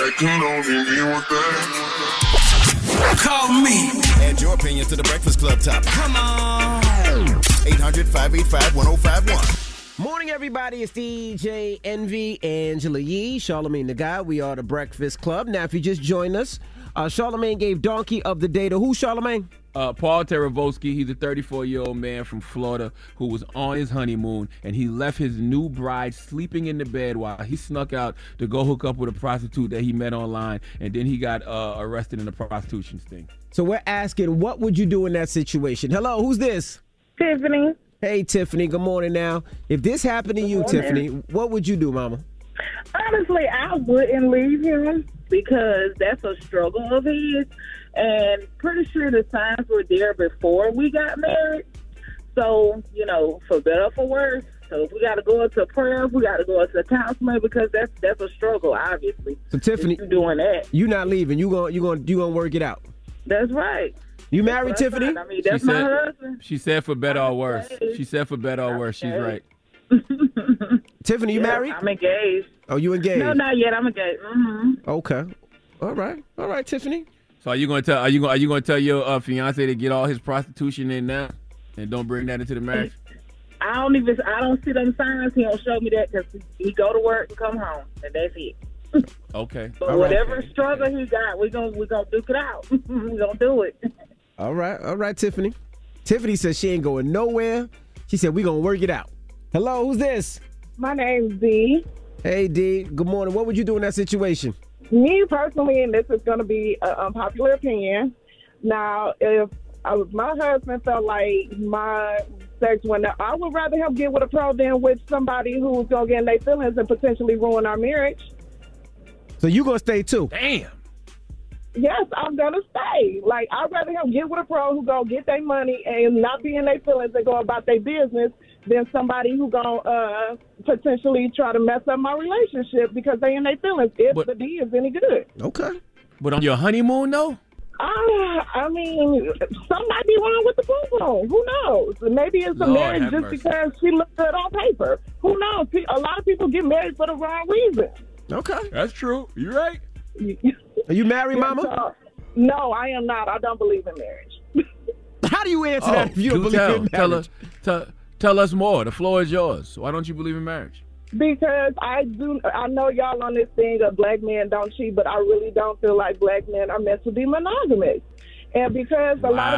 like you don't hit me with that. Call me. Add your opinion to the Breakfast Club topic. Come on. eight hundred, five eight five, one oh five one. Morning, everybody. It's D J Envy, Angela Yee, Charlamagne the Guy. We are the Breakfast Club. Now, if you just joined us, uh, Charlamagne gave Donkey of the Day to who, Charlamagne? Uh, Paul Taravolsky. He's a thirty-four-year-old man from Florida who was on his honeymoon, and he left his new bride sleeping in the bed while he snuck out to go hook up with a prostitute that he met online, and then he got uh, arrested in a prostitution sting. So we're asking, what would you do in that situation? Hello, who's this? Tiffany. Hey, Tiffany. Good morning now. If this happened to you, Tiffany, what would you do, mama? Honestly, I wouldn't leave him because that's a struggle of his. And pretty sure the signs were there before we got married. So, you know, for better or for worse. So if we got to go into prayer, we got to go into counseling because that's that's a struggle, obviously. So, Tiffany, you doing that. You not leaving. You going you going you going to work it out. That's right. You married, that's Tiffany? Right. I mean, that's she my said, husband. She said for better or worse. She said for better or worse. She's right. Tiffany, you yeah, married? I'm engaged. Oh, you engaged? No, not yet. I'm engaged. Mm-hmm. Okay. All right. All right, Tiffany. So are you going to tell? Are you going? Are you going to tell your uh, fiance to get all his prostitution in now, and don't bring that into the marriage? I don't even. I don't see them signs. He don't show me that because he go to work and come home, and that's it. Okay. But all whatever right. struggle he got, we gonna we gonna duke it out. we gonna do it. All right. All right, Tiffany. Tiffany says she ain't going nowhere. She said we gonna work it out. Hello, who's this? My name's Dee. Hey, Dee. Good morning. What would you do in that situation? Me personally, and this is going to be an unpopular opinion. Now, if I was my husband felt like my sex went out, I would rather him get with a pro than with somebody who's going to get in their feelings and potentially ruin our marriage. So you gonna stay too? Damn. Yes, I'm going to stay. Like, I'd rather him get with a pro who going to get their money and not be in their feelings and go about their business than somebody who going to uh, potentially try to mess up my relationship because they in their feelings if but, the D is any good. Okay. But on your honeymoon, though? Uh, I mean, something might be wrong with the boom. Who knows? Maybe it's a Lord marriage just mercy. because she looked good on paper. Who knows? A lot of people get married for the wrong reason. Okay. That's true. You're right. Are you married, Mama? Uh, no, I am not. I don't believe in marriage. How do you answer Oh, that if you don't do believe tell. in Tell marriage? us, tell, tell us more. The floor is yours. Why don't you believe in marriage? Because I do, I know y'all on this thing of black men don't cheat, but I really don't feel like black men are meant to be monogamous. And because a wow. lot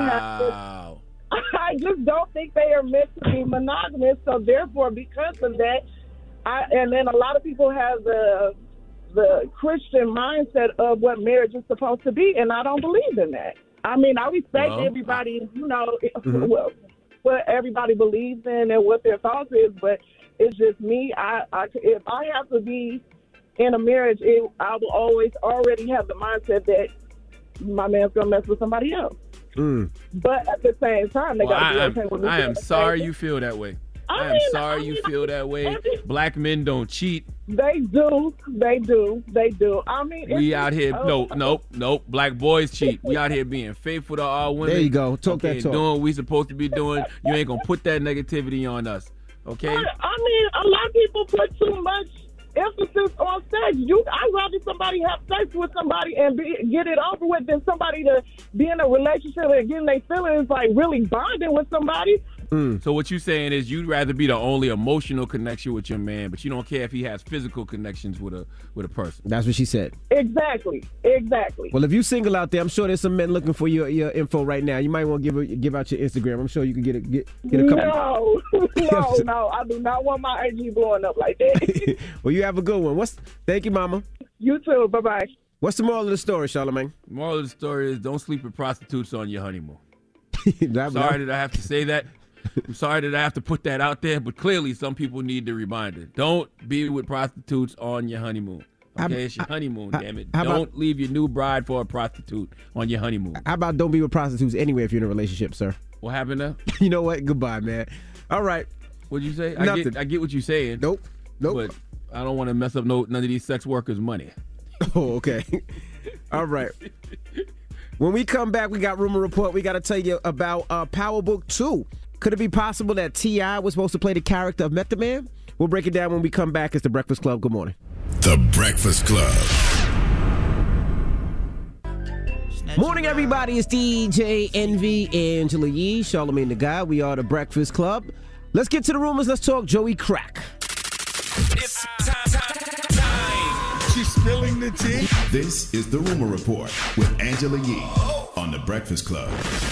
of people have this, I just don't think they are meant to be monogamous. So therefore, because of that, I and then a lot of people have the the Christian mindset of what marriage is supposed to be, and I don't believe in that. I mean, I respect Well, everybody, you know, Mhm. well, what everybody believes in and what their thoughts is, but it's just me. I, I if I have to be in a marriage, it, I will always already have the mindset that my man's gonna mess with somebody else. Mm. But at the same time, they Well, gotta be I, okay am, with me. I am sorry you feel that way. I I am mean, sorry I you mean, feel that way. every- Black men don't cheat. They do, they do, they do. I mean, it's We just- out here, oh, no, nope, nope. Black boys cheat. We out here being faithful to our women. There you go. Talk okay, that talk. Doing what we supposed to be doing. You ain't gonna put that negativity on us, okay? I, I mean, a lot of people put too much emphasis on sex. You, I'd rather somebody have sex with somebody and be, get it over with than somebody to be in a relationship and getting their feelings like really bonding with somebody. Mm. So what you saying is you'd rather be the only emotional connection with your man, but you don't care if he has physical connections with a with a person. That's what she said. Exactly, exactly. Well, if you single out there, I'm sure there's some men looking for your, your info right now. You might want to give a, give out your Instagram. I'm sure you can get a get, get a couple. No, no, no. I do not want my I G blowing up like that. Well, you have a good one. What's? Thank you, Mama. You too. Bye bye. What's the moral of the story, Charlamagne? Moral of the story is don't sleep with prostitutes on your honeymoon. That- Sorry that I have to say that. I'm sorry that I have to put that out there, but clearly some people need the reminder. Don't be with prostitutes on your honeymoon. Okay, How- it's your honeymoon, how- damn it. how Don't about- leave your new bride for a prostitute on your honeymoon. How about don't be with prostitutes anyway if you're in a relationship, sir? What happened there? You know what? Goodbye, man. All right. What'd you say? I Nothing. get, I get what you're saying. Nope. Nope. But I don't want to mess up no none of these sex workers' money. Oh, okay. All right. When we come back, we got Rumor Report. We got to tell you about uh, Power Book two. Could it be possible that T I was supposed to play the character of Method Man? We'll break it down when we come back. It's The Breakfast Club. Good morning. The Breakfast Club. Morning, everybody. It's D J Envy, Angela Yee, Charlamagne the Guy. We are the Breakfast Club. Let's get to the rumors. Let's talk Joey Crack. It's time, time, time. She's spilling the tea. This is the Rumor Report with Angela Yee on the Breakfast Club.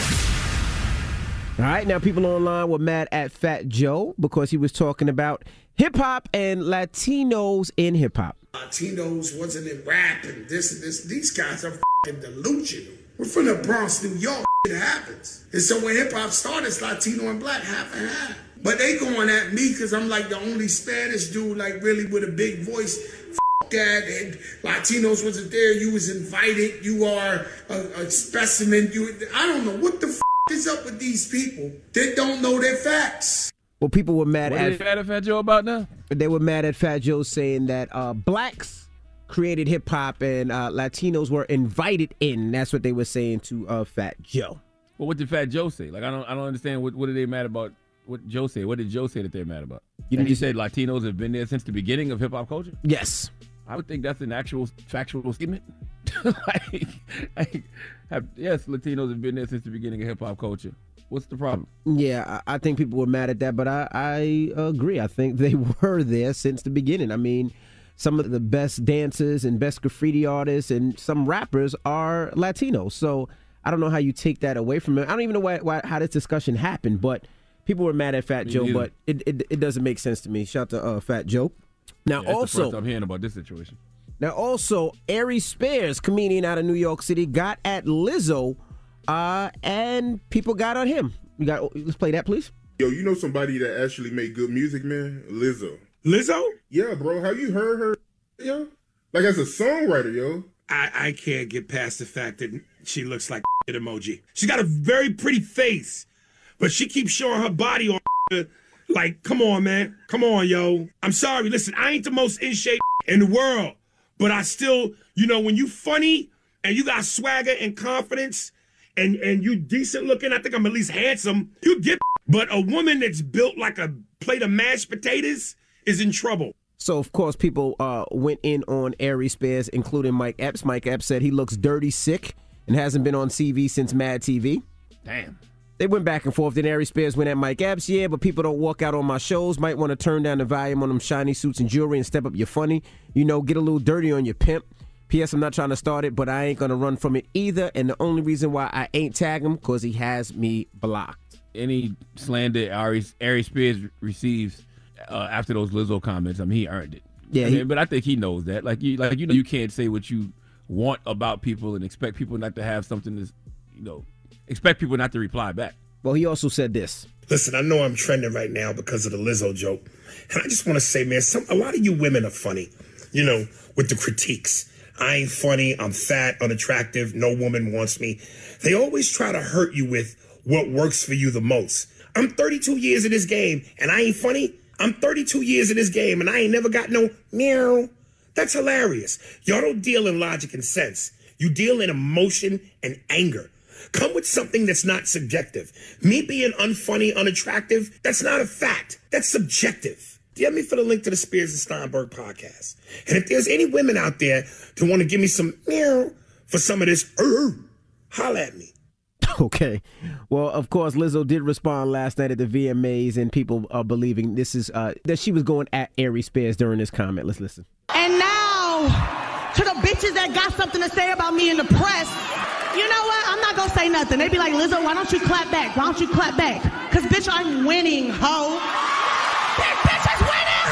All right, now people online were mad at Fat Joe because he was talking about hip-hop and Latinos in hip-hop. Latinos wasn't in rap and this and this. These guys are f***ing delusional. We're from the Bronx, New York. It happens. And so when hip-hop started, it's Latino and black, half and half. But they going at me because I'm like the only Spanish dude, like really with a big voice. F*** that. And Latinos wasn't there. You was invited. You are a, a specimen. You, I don't know what the f*** is up with these people that don't know their facts. Well, people were mad what at are they mad at Fat Joe about now? They were mad at Fat Joe saying that uh, blacks created hip hop and uh, Latinos were invited in. That's what they were saying to uh, Fat Joe. Well, what did Fat Joe say? Like, I don't, I don't understand. What, what are they mad about? What Joe said? What did Joe say that they're mad about? You and he said Latinos have been there since the beginning of hip hop culture. Yes, I would think that's an actual factual statement. like, like have, yes, Latinos have been there since the beginning of hip hop culture. What's the problem? Yeah, I, I think people were mad at that, but I, I agree. I think they were there since the beginning. I mean, some of the best dancers and best graffiti artists and some rappers are Latinos. So I don't know how you take that away from them. I don't even know why, why, how this discussion happened, but people were mad at Fat Me Joe, neither. but it, it it doesn't make sense to me. Shout out to uh, Fat Joe. Now, Yeah, that's also, the first I'm hearing about this situation. Now, also, Ari Spears, comedian out of New York City, got at Lizzo, uh, and people got on him. We got. Let's play that, please. Yo, you know somebody that actually make good music, man? Lizzo. Lizzo? Yeah, bro. Have you heard her, yo? Like, as a songwriter, yo. I, I can't get past the fact that she looks like an emoji. She's got a very pretty face, but she keeps showing her body on. Like, come on, man. Come on, yo. I'm sorry. Listen, I ain't the most in shape in the world, but I still, you know, when you funny and you got swagger and confidence and, and you decent looking, I think I'm at least handsome, you get. But a woman that's built like a plate of mashed potatoes is in trouble. So, of course, people uh, went in on Ari Spears, including Mike Epps. Mike Epps said he looks dirty sick and hasn't been on T V since Mad T V. Damn. They went back and forth. Then Ari Spears went at Mike Epps. Yeah, but people don't walk out on my shows. Might want to turn down the volume on them shiny suits and jewelry and step up your funny. You know, get a little dirty on your pimp. P S. I'm not trying to start it, but I ain't going to run from it either. And the only reason why I ain't tag him, because he has me blocked. Any slander Ari, Ari Spears receives uh, after those Lizzo comments, I mean, he earned it. Yeah, I he- mean, but I think he knows that. Like you, like you know, you can't say what you want about people and expect people not to have something to, you know, expect people not to reply back. Well, he also said this. Listen, I know I'm trending right now because of the Lizzo joke. And I just want to say, man, some a lot of you women are funny, you know, with the critiques. I ain't funny. I'm fat, unattractive. No woman wants me. They always try to hurt you with what works for you the most. I'm thirty-two years in this game and I ain't funny. I'm thirty-two years in this game and I ain't never got no meow. That's hilarious. Y'all don't deal in logic and sense. You deal in emotion and anger. Come with something that's not subjective. Me being unfunny, unattractive, that's not a fact. That's subjective. D M me for the link to the Spears and Steinberg podcast. And if there's any women out there that want to give me some meow for some of this, uh, holla at me. Okay. Well, of course, Lizzo did respond last night at the V M As, and people are believing this is uh, that she was going at Ari Spears during this comment. Let's listen. And now, to the bitches that got something to say about me in the press, you know what? I'm not going to say nothing. They be like, Lizzo, why don't you clap back? Why don't you clap back? Because, bitch, I'm winning, ho. Big bitch is winning,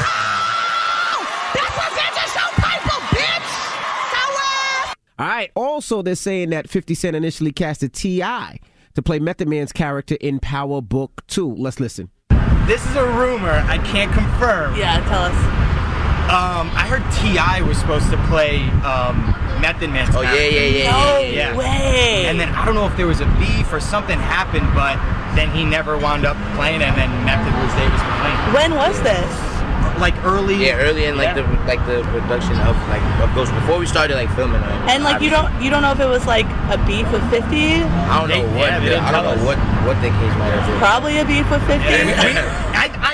ho! That's what bitches show people, bitch! So, uh... All right. Also, they're saying that fifty Cent initially casted T I to play Method Man's character in Power Book two. Let's listen. This is a rumor. I can't confirm. Yeah, tell us. Um, I heard T I was supposed to play um, Method Man's Oh, yeah, character. yeah, yeah, No yeah, yeah. way. And then I don't know if there was a beef or something happened, but then he never wound up playing, and then Method was Davis playing. When was this? Like early. Yeah, early in like Yeah. the like the production of like of Ghost before we started like filming. Like, And, like, you don't you don't know if it was, like, a beef with fifty? I don't know They- what yeah, they the, didn't I don't tell know us. what what the case might have been. Probably a beef with fifty. Yeah, we- I, I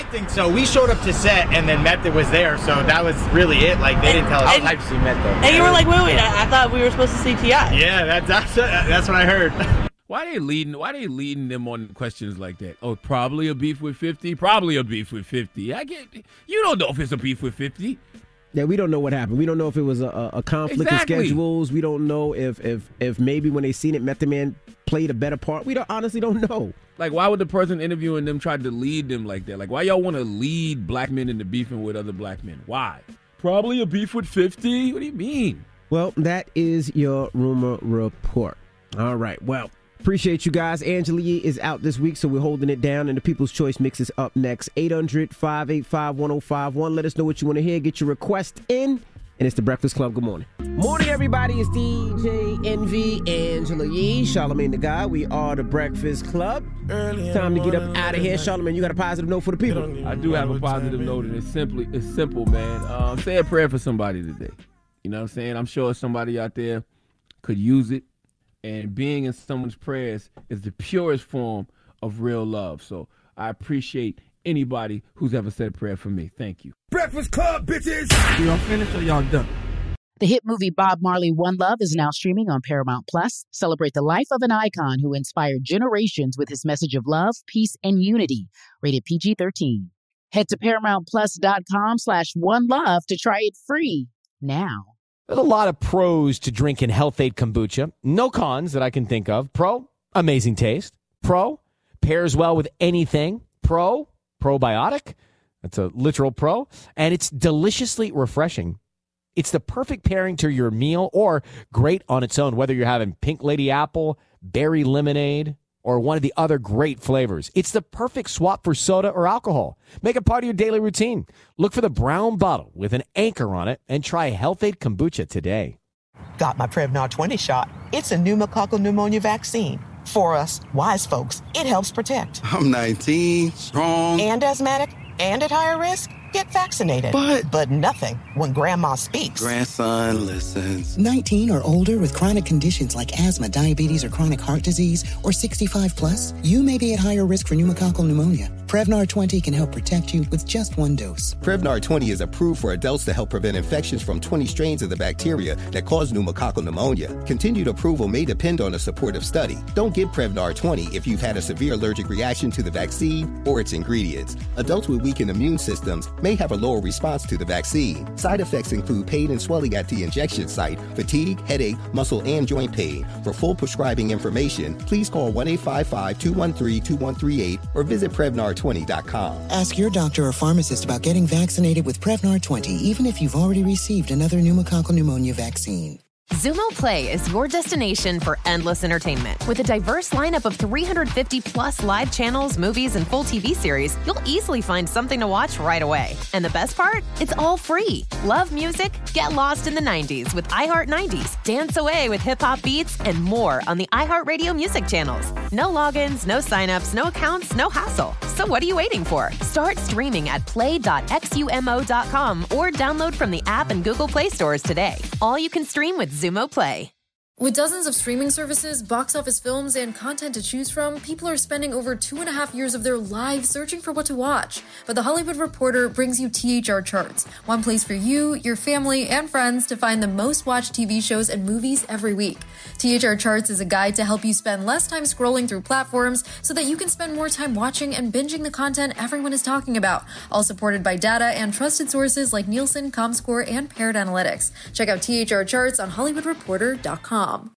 didn't think so. We showed up to set, and then Method was there, so that was really it. Like, they didn't tell us. I was hyped to see Method. And you were like, wait, wait, I, I thought we were supposed to see T I Yeah, that, that's, that's what I heard. Why they leading? Why they leading them on questions like that? Oh, probably a beef with fifty. Probably a beef with fifty. I get. You don't know if it's a beef with fifty. Yeah, we don't know what happened. We don't know if it was a, a conflict Exactly. in schedules. We don't know if if if maybe when they seen it, Method Man played a better part. We don't honestly don't know. Like, why would the person interviewing them try to lead them like that? Like, why y'all want to lead black men into beefing with other black men? Why? Probably a beef with fifty. What do you mean? Well, that is your rumor report. All right. Well. Appreciate you guys. Angela Yee is out this week, so we're holding it down, and the People's Choice Mix is up next. eight hundred, five eight five, one oh five one. Let us know what you want to hear. Get your request in, and it's The Breakfast Club. Good morning. Morning, everybody. It's D J Envy, Angela Yee, Charlamagne the Guy. We are The Breakfast Club. Time to get up out of here. Charlamagne, you got a positive note for the people? I do have a positive note, and it's simply, it's simple, man. Um, say a prayer for somebody today. You know what I'm saying? I'm sure somebody out there could use it. And being in someone's prayers is the purest form of real love. So I appreciate anybody who's ever said a prayer for me. Thank you. Breakfast Club, bitches! Y'all finished or y'all done? The hit movie Bob Marley One Love is now streaming on Paramount Plus. Celebrate the life of an icon who inspired generations with his message of love, peace, and unity. Rated P G thirteen. Head to ParamountPlus.com slash One Love to try it free now. There's a lot of pros to drinking Health-Ade Kombucha. No cons that I can think of. Pro, amazing taste. Pro, pairs well with anything. Pro, probiotic. That's a literal pro. And it's deliciously refreshing. It's the perfect pairing to your meal or great on its own, whether you're having Pink Lady Apple, berry lemonade, or one of the other great flavors. It's the perfect swap for soda or alcohol. Make it part of your daily routine. Look for the brown bottle with an anchor on it and try Health-Ade Kombucha today. Got my Prevnar twenty shot. It's a pneumococcal pneumonia vaccine. For us, wise folks, it helps protect. I'm nineteen, strong. And asthmatic, and at higher risk. Get vaccinated. But. But nothing when grandma speaks. Grandson listens. nineteen or older with chronic conditions like asthma, diabetes, or chronic heart disease, or sixty-five plus, you may be at higher risk for pneumococcal pneumonia. Prevnar twenty can help protect you with just one dose. Prevnar twenty is approved for adults to help prevent infections from twenty strains of the bacteria that cause pneumococcal pneumonia. Continued approval may depend on a supportive study. Don't get Prevnar twenty if you've had a severe allergic reaction to the vaccine or its ingredients. Adults with weakened immune systems may have a lower response to the vaccine. Side effects include pain and swelling at the injection site, fatigue, headache, muscle, and joint pain. For full prescribing information, please call one eight five five, two one three, two one three eight or visit Prevnar twenty dot com. Ask your doctor or pharmacist about getting vaccinated with Prevnar twenty, even if you've already received another pneumococcal pneumonia vaccine. Xumo Play is your destination for endless entertainment. With a diverse lineup of three hundred fifty plus live channels, movies, and full T V series, you'll easily find something to watch right away. And the best part? It's all free. Love music? Get lost in the nineties with iHeart nineties. Dance away with hip-hop beats and more on the iHeartRadio music channels. No logins, no signups, no accounts, no hassle. So what are you waiting for? Start streaming at play dot xumo dot com or download from the app and Google Play stores today. All you can stream with Xumo Play. With dozens of streaming services, box office films, and content to choose from, people are spending over two and a half years of their lives searching for what to watch. But The Hollywood Reporter brings you T H R Charts, one place for you, your family, and friends to find the most watched T V shows and movies every week. T H R Charts is a guide to help you spend less time scrolling through platforms so that you can spend more time watching and binging the content everyone is talking about, all supported by data and trusted sources like Nielsen, ComScore, and Paired Analytics. Check out T H R Charts on Hollywood Reporter dot com.